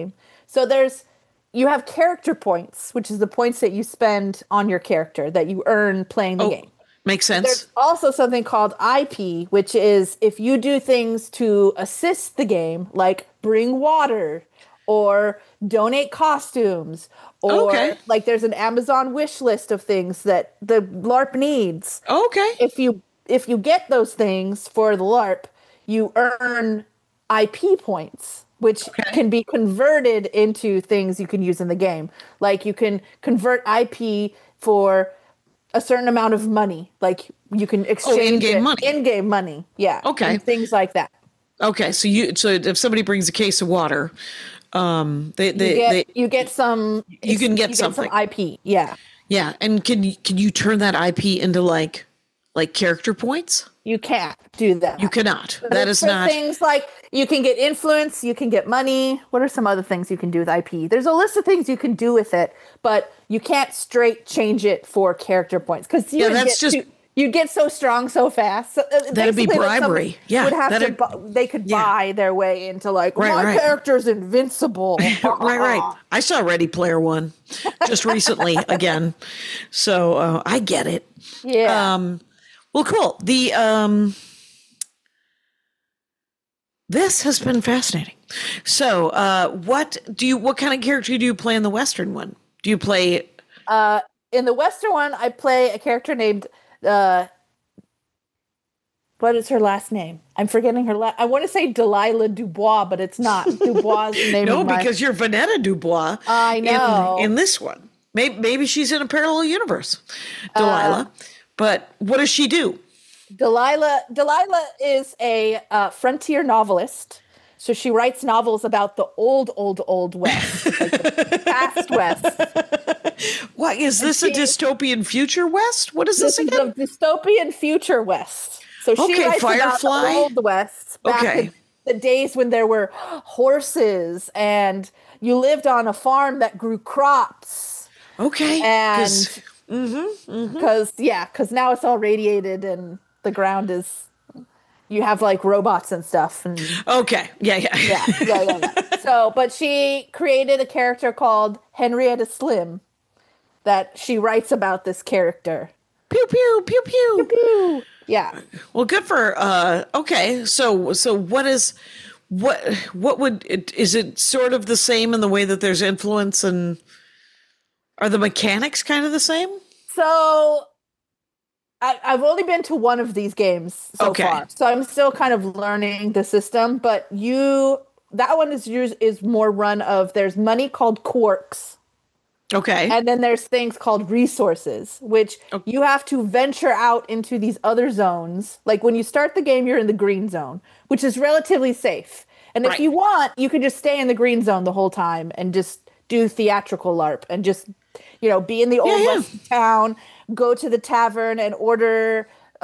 So you have character points, which is the points that you spend on your character that you earn playing the game. Makes sense. There's also something called IP, which is if you do things to assist the game, like bring water or donate costumes, or like there's an Amazon wish list of things that the LARP needs. Okay. If you get those things for the LARP, you earn IP points, which can be converted into things you can use in the game. Like you can convert IP for a certain amount of money. Like you can exchange in-game money. Yeah. Okay. And things like that. Okay. So if somebody brings a case of water, you get some IP. Yeah. Yeah. And can you turn that IP into like character points? You can't do that. You cannot. So that is not things like you can get influence, you can get money. What are some other things you can do with IP? There's a list of things you can do with it, but you can't straight change it for character points because you'd get so strong so fast. So, that'd be bribery. They could buy their way into my character's invincible. Right. I saw Ready Player One just recently again, so I get it. Yeah. Well, cool. This has been fascinating. So, what kind of character do you play in the Western one? Do you play? In the Western one, I play a character named. What is her last name? I'm forgetting her last. I want to say Delilah Dubois, but it's not. Dubois' name. No, because you're Vanetta Dubois. I know. In this one, maybe she's in a parallel universe, Delilah. But what does she do? Delilah is a frontier novelist. So she writes novels about the old West, like the past West. What is this? A dystopian future West? What is this again? This is a dystopian future West. So she writes about the old West back in the days when there were horses and you lived on a farm that grew crops. Okay. And because now it's all radiated and the ground is. You have like robots and stuff. And, yeah. So, but she created a character called Henrietta Slim that she writes about this character. Pew, pew, pew, pew. Pew, pew. Yeah. Well, good for, okay. So what is it sort of the same in the way that there's influence and are the mechanics kind of the same? So I've only been to one of these games so far, so I'm still kind of learning the system. But that one is more run of there's money called quarks, and then there's things called resources, which you have to venture out into these other zones. Like when you start the game, you're in the green zone, which is relatively safe. And if you want, you could just stay in the green zone the whole time and just do theatrical LARP and just be in the old west town. Go to the tavern and order,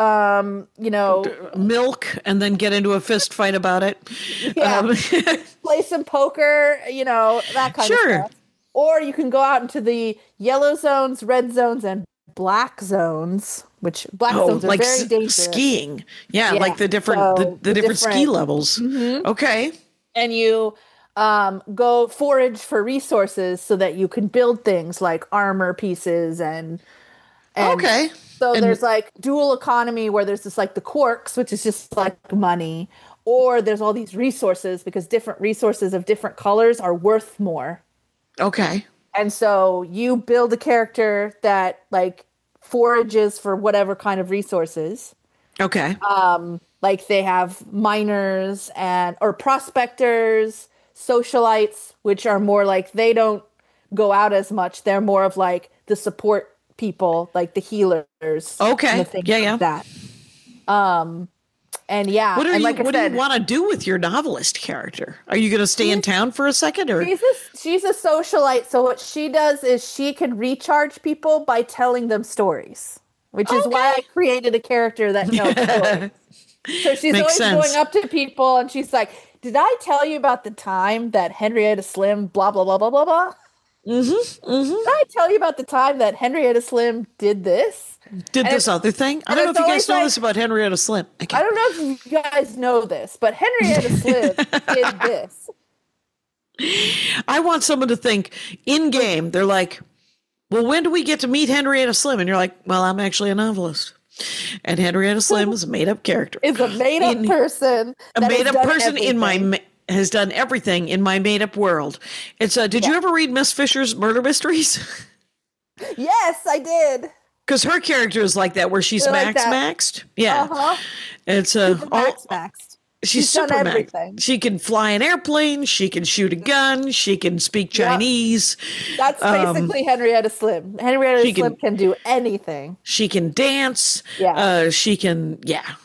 milk, and then get into a fist fight about it. Yeah, play some poker, that kind of stuff. Or you can go out into the yellow zones, red zones, and black zones. Which black zones are very dangerous. Skiing, like the different the different ski levels. Mm-hmm. Okay, and you go forage for resources so that you can build things like armor pieces and so there's like dual economy where there's this like the quarks, which is just like money, or there's all these resources because different resources of different colors are worth more. Okay. And so you build a character that like forages for whatever kind of resources. Okay. Like they have miners or prospectors, socialites, which are more like they don't go out as much. They're more of like the support people, like the healers. Okay. Like that. And yeah. What do you want to do with your novelist character? Are you going to stay in town for a second, or she's a socialite? So what she does is she can recharge people by telling them stories, which is why I created a character that tells stories. So she's always going up to people and she's like, "Did I tell you about the time that Henrietta Slim blah blah blah blah blah blah?" Did I tell you about the time that Henrietta Slim did this? This other thing? I don't know if you guys know this about Henrietta Slim. I don't know if you guys know this, but Henrietta Slim did this. I want someone to think in game, they're like, well, when do we get to meet Henrietta Slim? And you're like, well, I'm actually a novelist. And Henrietta Slim is a made up character. Is a made up person. A made up person has done everything in my made up world. It's did you ever read Miss Fisher's Murder Mysteries? Yes, I did. Because her character is like that, where she's maxed. Yeah. Uh-huh. It's maxed. She's done super everything. She can fly an airplane. She can shoot a gun. She can speak Chinese. That's basically Henrietta Slim. Henrietta Slim can do anything. She can dance. Yeah. She can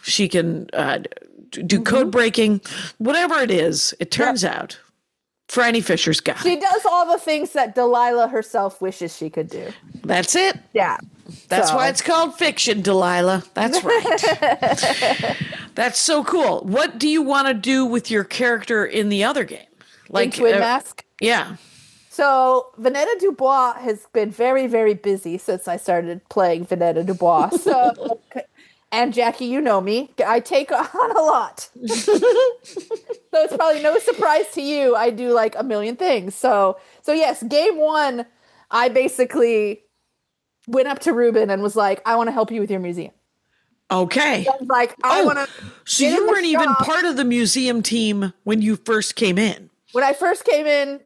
do code breaking. Whatever it is, it turns out Franny Fisher's got. She does all the things that Delilah herself wishes she could do. That's it. Yeah. That's why it's called fiction, Delilah. That's right. That's so cool. What do you want to do with your character in the other game? Like Twin Mask? Yeah. So Vanetta Dubois has been very, very busy since I started playing Vanetta Dubois. So, and Jackie, you know me. I take on a lot. So it's probably no surprise to you. I do like a million things. So yes, game one, I basically went up to Ruben and was like, I want to help you with your museum. Okay. I was like, I want to. So you weren't even part of the museum team when you first came in. When I first came in,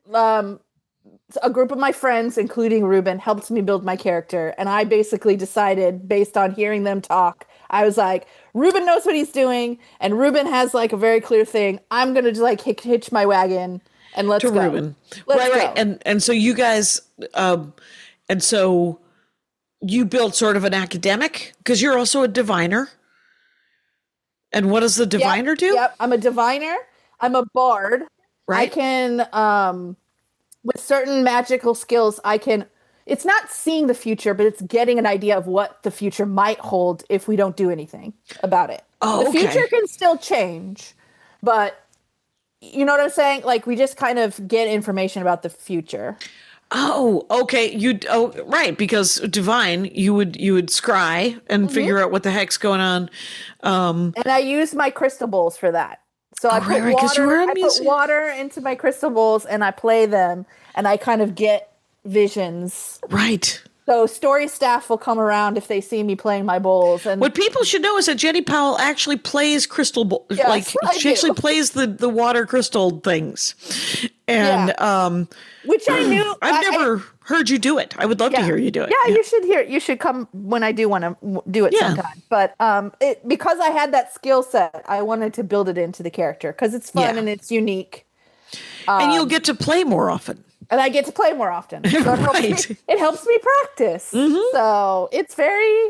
a group of my friends, including Ruben, helped me build my character. And I basically decided, based on hearing them talk, I was like, Ruben knows what he's doing. And Ruben has like a very clear thing. I'm going to just like hitch my wagon and let's go. Ruben. Right. And so you guys, and so you built sort of an academic, because you're also a diviner. And what does the diviner do? Yep, I'm a diviner. I'm a bard. Right. I can, with certain magical skills, it's not seeing the future, but it's getting an idea of what the future might hold if we don't do anything about it. Oh, the future can still change, but you know what I'm saying? Like, we just kind of get information about the future. Oh, okay. Right. Because divine, you would scry and figure out what the heck's going on. And I use my crystal bowls for that. So I put water into my crystal bowls and I play them and I kind of get visions. Right. So story staff will come around if they see me playing my bowls. And what people should know is that Jenny Powell actually plays crystal bowls. Yes, she actually plays the water crystal things. And which I knew. I've never heard you do it. I would love to hear you do it. Yeah, you should hear it. You should come when I do want to do it sometime. But because I had that skill set, I wanted to build it into the character because it's fun and it's unique. And you'll get to play more often. And I get to play more often. So it helps me practice. Mm-hmm. So it's very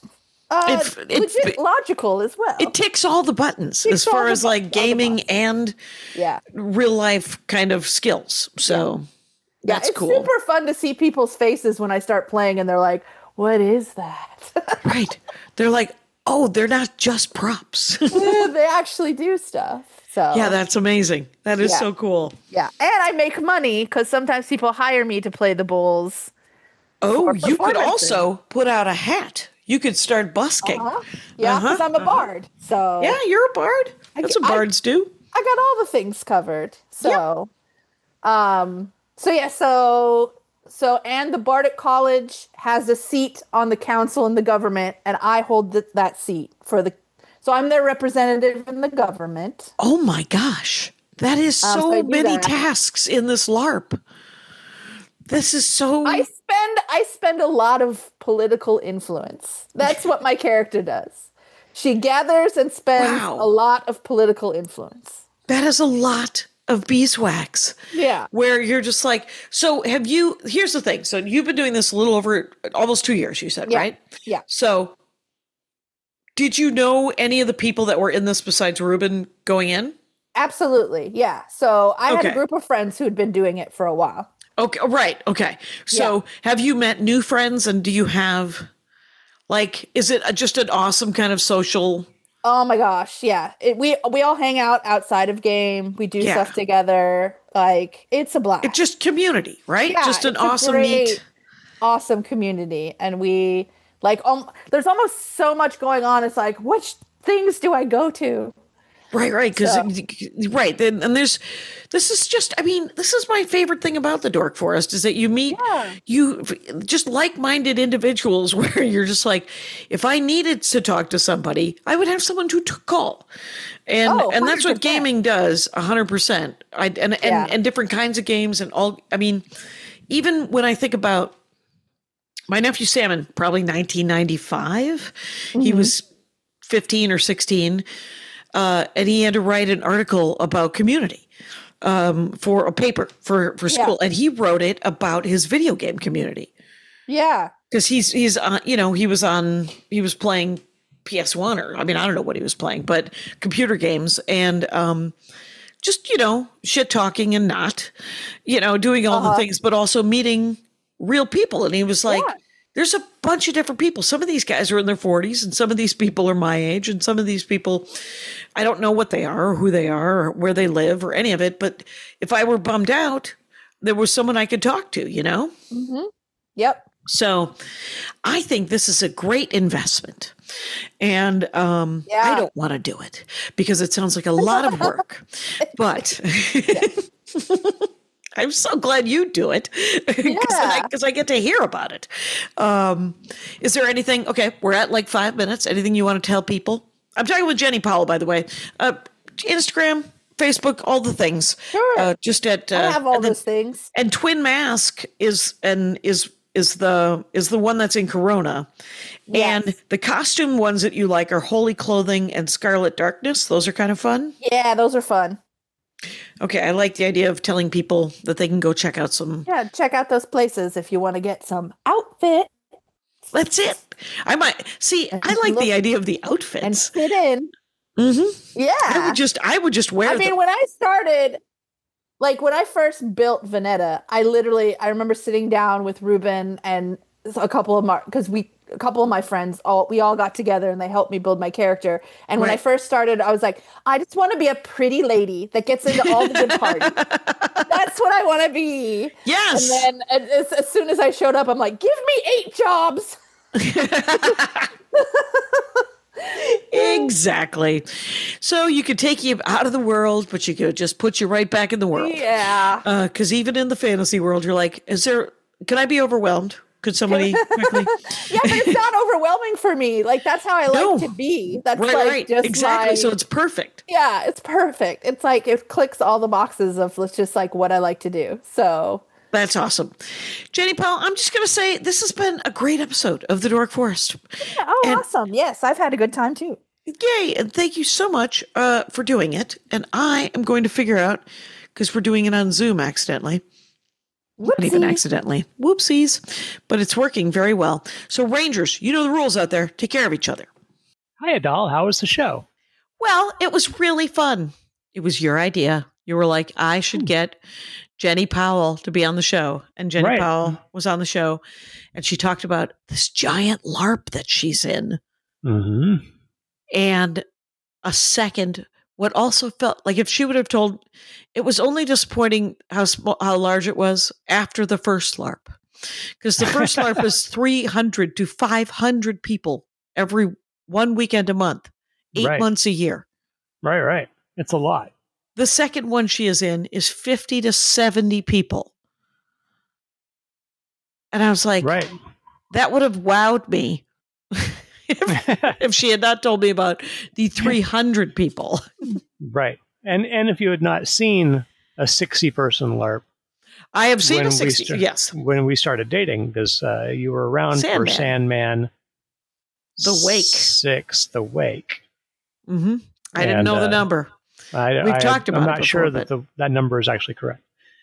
legit logical as well. It ticks all the buttons as far as like gaming and real life kind of skills. So that's cool. It's super fun to see people's faces when I start playing and they're like, what is that? Right. They're like, oh, they're not just props. They actually do stuff. So yeah, that's amazing. That is so cool. Yeah. And I make money because sometimes people hire me to play the bowls. Oh, you could also put out a hat. You could start busking. Yeah, because I'm a bard. So yeah, you're a bard. That's what bards do. I got all the things covered. So, so and the Bardic College has a seat on the council in the government, and I hold that seat so I'm their representative in the government. Oh my gosh. That is so many tasks in this LARP. This is so... I spend a lot of political influence. That's what my character does. She gathers and spends a lot of political influence. That is a lot of beeswax. Yeah. Where you're just like, so here's the thing. So you've been doing this a little over almost 2 years, you said, right? Yeah. So did you know any of the people that were in this besides Ruben going in? Absolutely. Yeah. So I had a group of friends who had been doing it for a while. Okay. Right. Okay. So have you met new friends and do you have is it just an awesome kind of social? Oh my gosh. Yeah. We all hang out outside of game. We do stuff together. Like it's a blast. It's just community, right? Yeah, just an awesome, neat, awesome community. And we there's almost so much going on. It's like, which things do I go to? Right. Because right. And this is my favorite thing about the Dork Forest is that you meet you just like-minded individuals where you're just like, if I needed to talk to somebody, I would have someone to call. And that's what gaming does 100%. And different kinds of games and all. I mean, even when I think about my nephew Salmon, probably 1995, he was 15 or 16. And he had to write an article about community for a paper for school. And he wrote it about his video game community. Yeah. Because he was playing PS1 or, I don't know what he was playing, but computer games and just, shit talking and not, doing all the things, but also meeting real people. And he was like, there's a bunch of different people. Some of these guys are in their 40s and some of these people are my age and some of these people, I don't know what they are or who they are or where they live or any of it. But if I were bummed out, there was someone I could talk to, Mm-hmm. Yep. So I think this is a great investment. And I don't want to do it because it sounds like a lot of work. But I'm so glad you do it because I get to hear about it. Is there anything? Okay, we're at like 5 minutes. Anything you want to tell people? I'm talking with Jenny Powell, by the way. Instagram, Facebook, all the things. Sure. Just at I have all those things. And Twin Mask is the one that's in Corona. Yes. And the costume ones that you like are Holy Clothing and Scarlet Darkness. Those are kind of fun. Yeah, those are fun. Okay, I like the idea of telling people that they can go check out some. Yeah, check out those places if you want to get some outfit. That's it. I might see. I like the idea of the outfits and fit in. Mm-hmm. Yeah, I would just wear. When I started, like when I first built Veneta, I remember sitting down with Ruben and a couple of my friends, we all got together and they helped me build my character. And when I first started, I was like, I just want to be a pretty lady that gets into all the good parties. That's what I want to be. Yes. And then as soon as I showed up, I'm like, give me 8 jobs. Exactly. So you could take you out of the world, but you could just put you right back in the world. Yeah. Because even in the fantasy world, you're like, can I be overwhelmed? Could somebody quickly? Yeah, but it's not overwhelming for me. Like, that's how I like to be. That's right. Just exactly. So it's perfect. Yeah, it's perfect. It's like, it clicks all the boxes of just like what I like to do. So that's awesome. Jenny Powell, I'm just going to say this has been a great episode of The Dork Forest. Yeah, awesome. Yes, I've had a good time too. Yay. And thank you so much for doing it. And I am going to figure out, because we're doing it on Zoom accidentally. Not even accidentally. Whoopsies. But it's working very well. So Rangers, you know the rules out there. Take care of each other. Hi, Adal. How was the show? Well, it was really fun. It was your idea. You were like, I should get Jenny Powell to be on the show. And Jenny Powell was on the show. And she talked about this giant LARP that she's in. Mm-hmm. And a second, what also felt like if she would have told, it was only disappointing how large it was after the first LARP. Because the first LARP is 300 to 500 people every one weekend a month, 8 months a year. Right. It's a lot. The second one she is in is 50 to 70 people. And I was like, that would have wowed me if she had not told me about the 300 people. Right. And if you had not seen a 60-person LARP. I have seen a 60, yes. When we started dating, because you were around for Sandman. The Wake. 6, The Wake. Mm-hmm. I didn't know the number. We've talked about it. I'm not sure that that number is actually correct.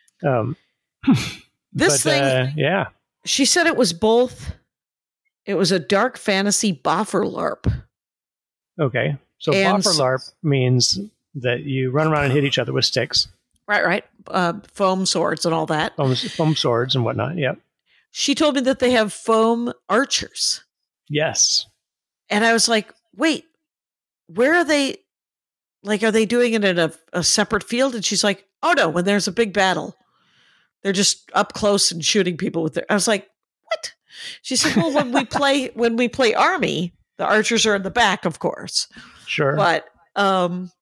This thing, yeah. She said it was both. It was a dark fantasy boffer LARP. Okay. So boffer LARP means that you run around and hit each other with sticks. Right. Foam swords and all that. Foam swords and whatnot, yep. She told me that they have foam archers. Yes. And I was like, wait, where are they? Like, are they doing it in a separate field? And she's like, oh, no, when there's a big battle, they're just up close and shooting people with their... I was like, what? She said, well, when we play Army, the archers are in the back, of course. Sure. But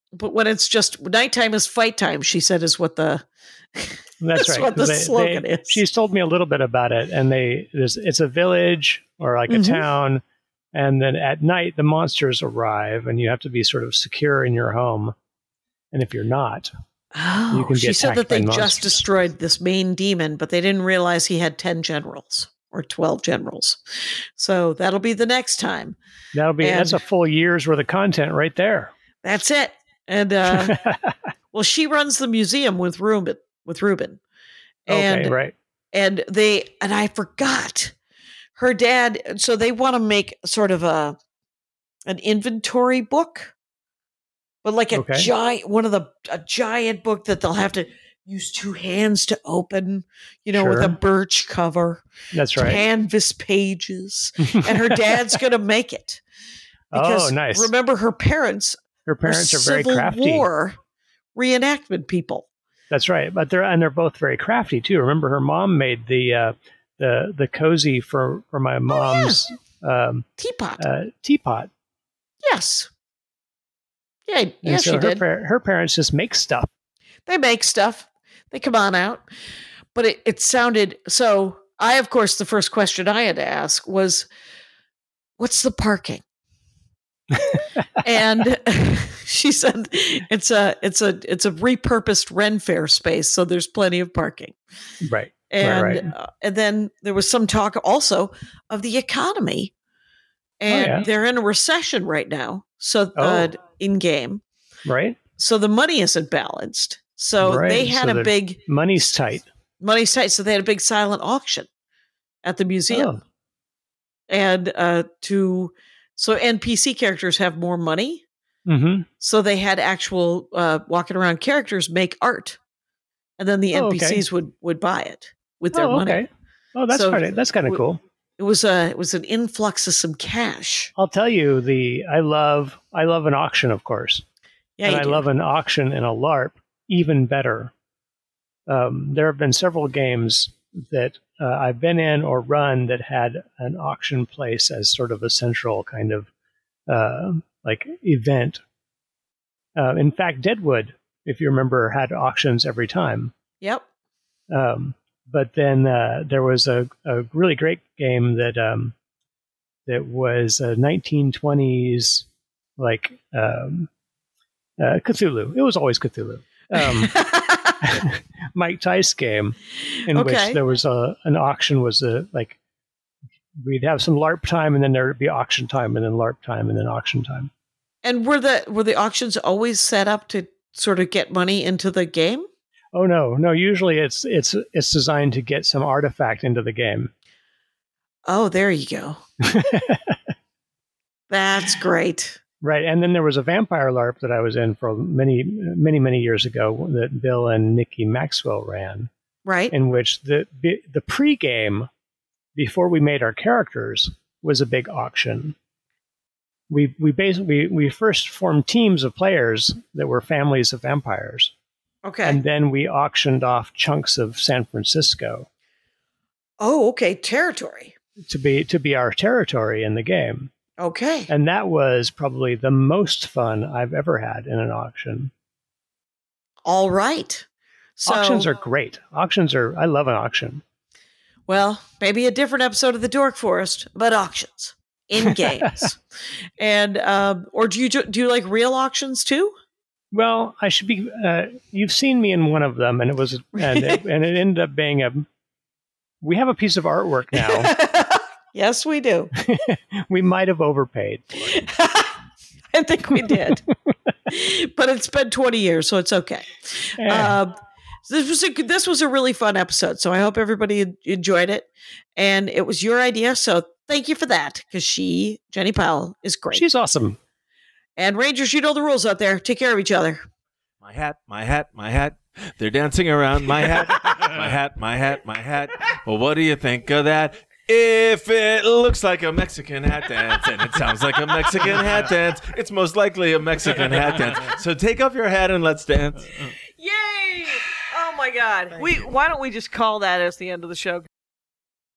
but when it's just nighttime is fight time, she said is what the That's right. what the slogan is. She's told me a little bit about it, and it's a village or like a town, and then at night the monsters arrive, and you have to be sort of secure in your home. And if you're not, you can get she said that they monsters. just destroyed this main demon, but they didn't realize he had 10 generals or 12 generals. So that'll be the next time. That's a full year's worth of content right there. That's it. And well, she runs the museum with Ruben. And, okay, right. And I forgot her dad. So they want to make sort of an inventory book, but like a giant book that they'll have to use 2 hands to open, with a birch cover. That's right. Canvas pages. And her dad's going to make it. Because nice. Remember, her parents are very crafty. Civil War reenactment people. That's right. But they're both very crafty too. Remember, her mom made the cozy for my mom's teapot. Teapot. Yes. Yeah, so she did. Her parents just make stuff. They make stuff. They come on out. But it sounded so. Of course, the first question I had to ask was, "What's the parking?" And she said it's a repurposed Ren Fair space, so there's plenty of parking. Right. And right. And then there was some talk also of the economy, and they're in a recession right now. So in game, right. So the money isn't balanced. So they had a big money's tight. Money's tight. So they had a big silent auction at the museum, and so NPC characters have more money. Mm-hmm. So they had actual walking around characters make art, and then the NPCs would buy it with their money. Okay. Oh, that's kind of cool. It was an influx of some cash. I'll tell you, I love an auction, of course. Yeah, and I love an auction and a LARP even better. There have been several games that I've been in or run that had an auction place as sort of a central kind of like event. In fact, Deadwood, if you remember, had auctions every time. Yep. But then there was a really great game that was 1920s like Cthulhu. It was always Cthulhu. Mike Tice game in which there was an auction we'd have some LARP time, and then there would be auction time, and then LARP time, and then auction time. And were the auctions always set up to sort of get money into the game? Oh no! Usually it's designed to get some artifact into the game. Oh, there you go. That's great. Right, and then there was a vampire LARP that I was in for many years ago that Bill and Nikki Maxwell ran. Right, in which the pre-game, before we made our characters, was a big auction. We first formed teams of players that were families of vampires. Okay, and then we auctioned off chunks of San Francisco. Oh, okay, territory to be our territory in the game. Okay. And that was probably the most fun I've ever had in an auction. All right. So, auctions are great. I love an auction. Well, maybe a different episode of the Dork Forest about auctions in games. And or do you like real auctions too? Well, I should be you've seen me in one of them, and it ended up being we have a piece of artwork now. Yes, we do. We might have overpaid. I think we did. But it's been 20 years, so it's okay. Yeah. This was a really fun episode, so I hope everybody enjoyed it. And it was your idea, so thank you for that, because Jenny Powell, is great. She's awesome. And Rangers, you know the rules out there. Take care of each other. My hat, my hat, my hat. They're dancing around my hat. My hat, my hat, my hat. Well, what do you think of that? If it looks like a Mexican hat dance and it sounds like a Mexican hat dance, it's most likely a Mexican hat dance. So take off your hat and let's dance. Yay! Oh my God. Why don't we just call that as the end of the show?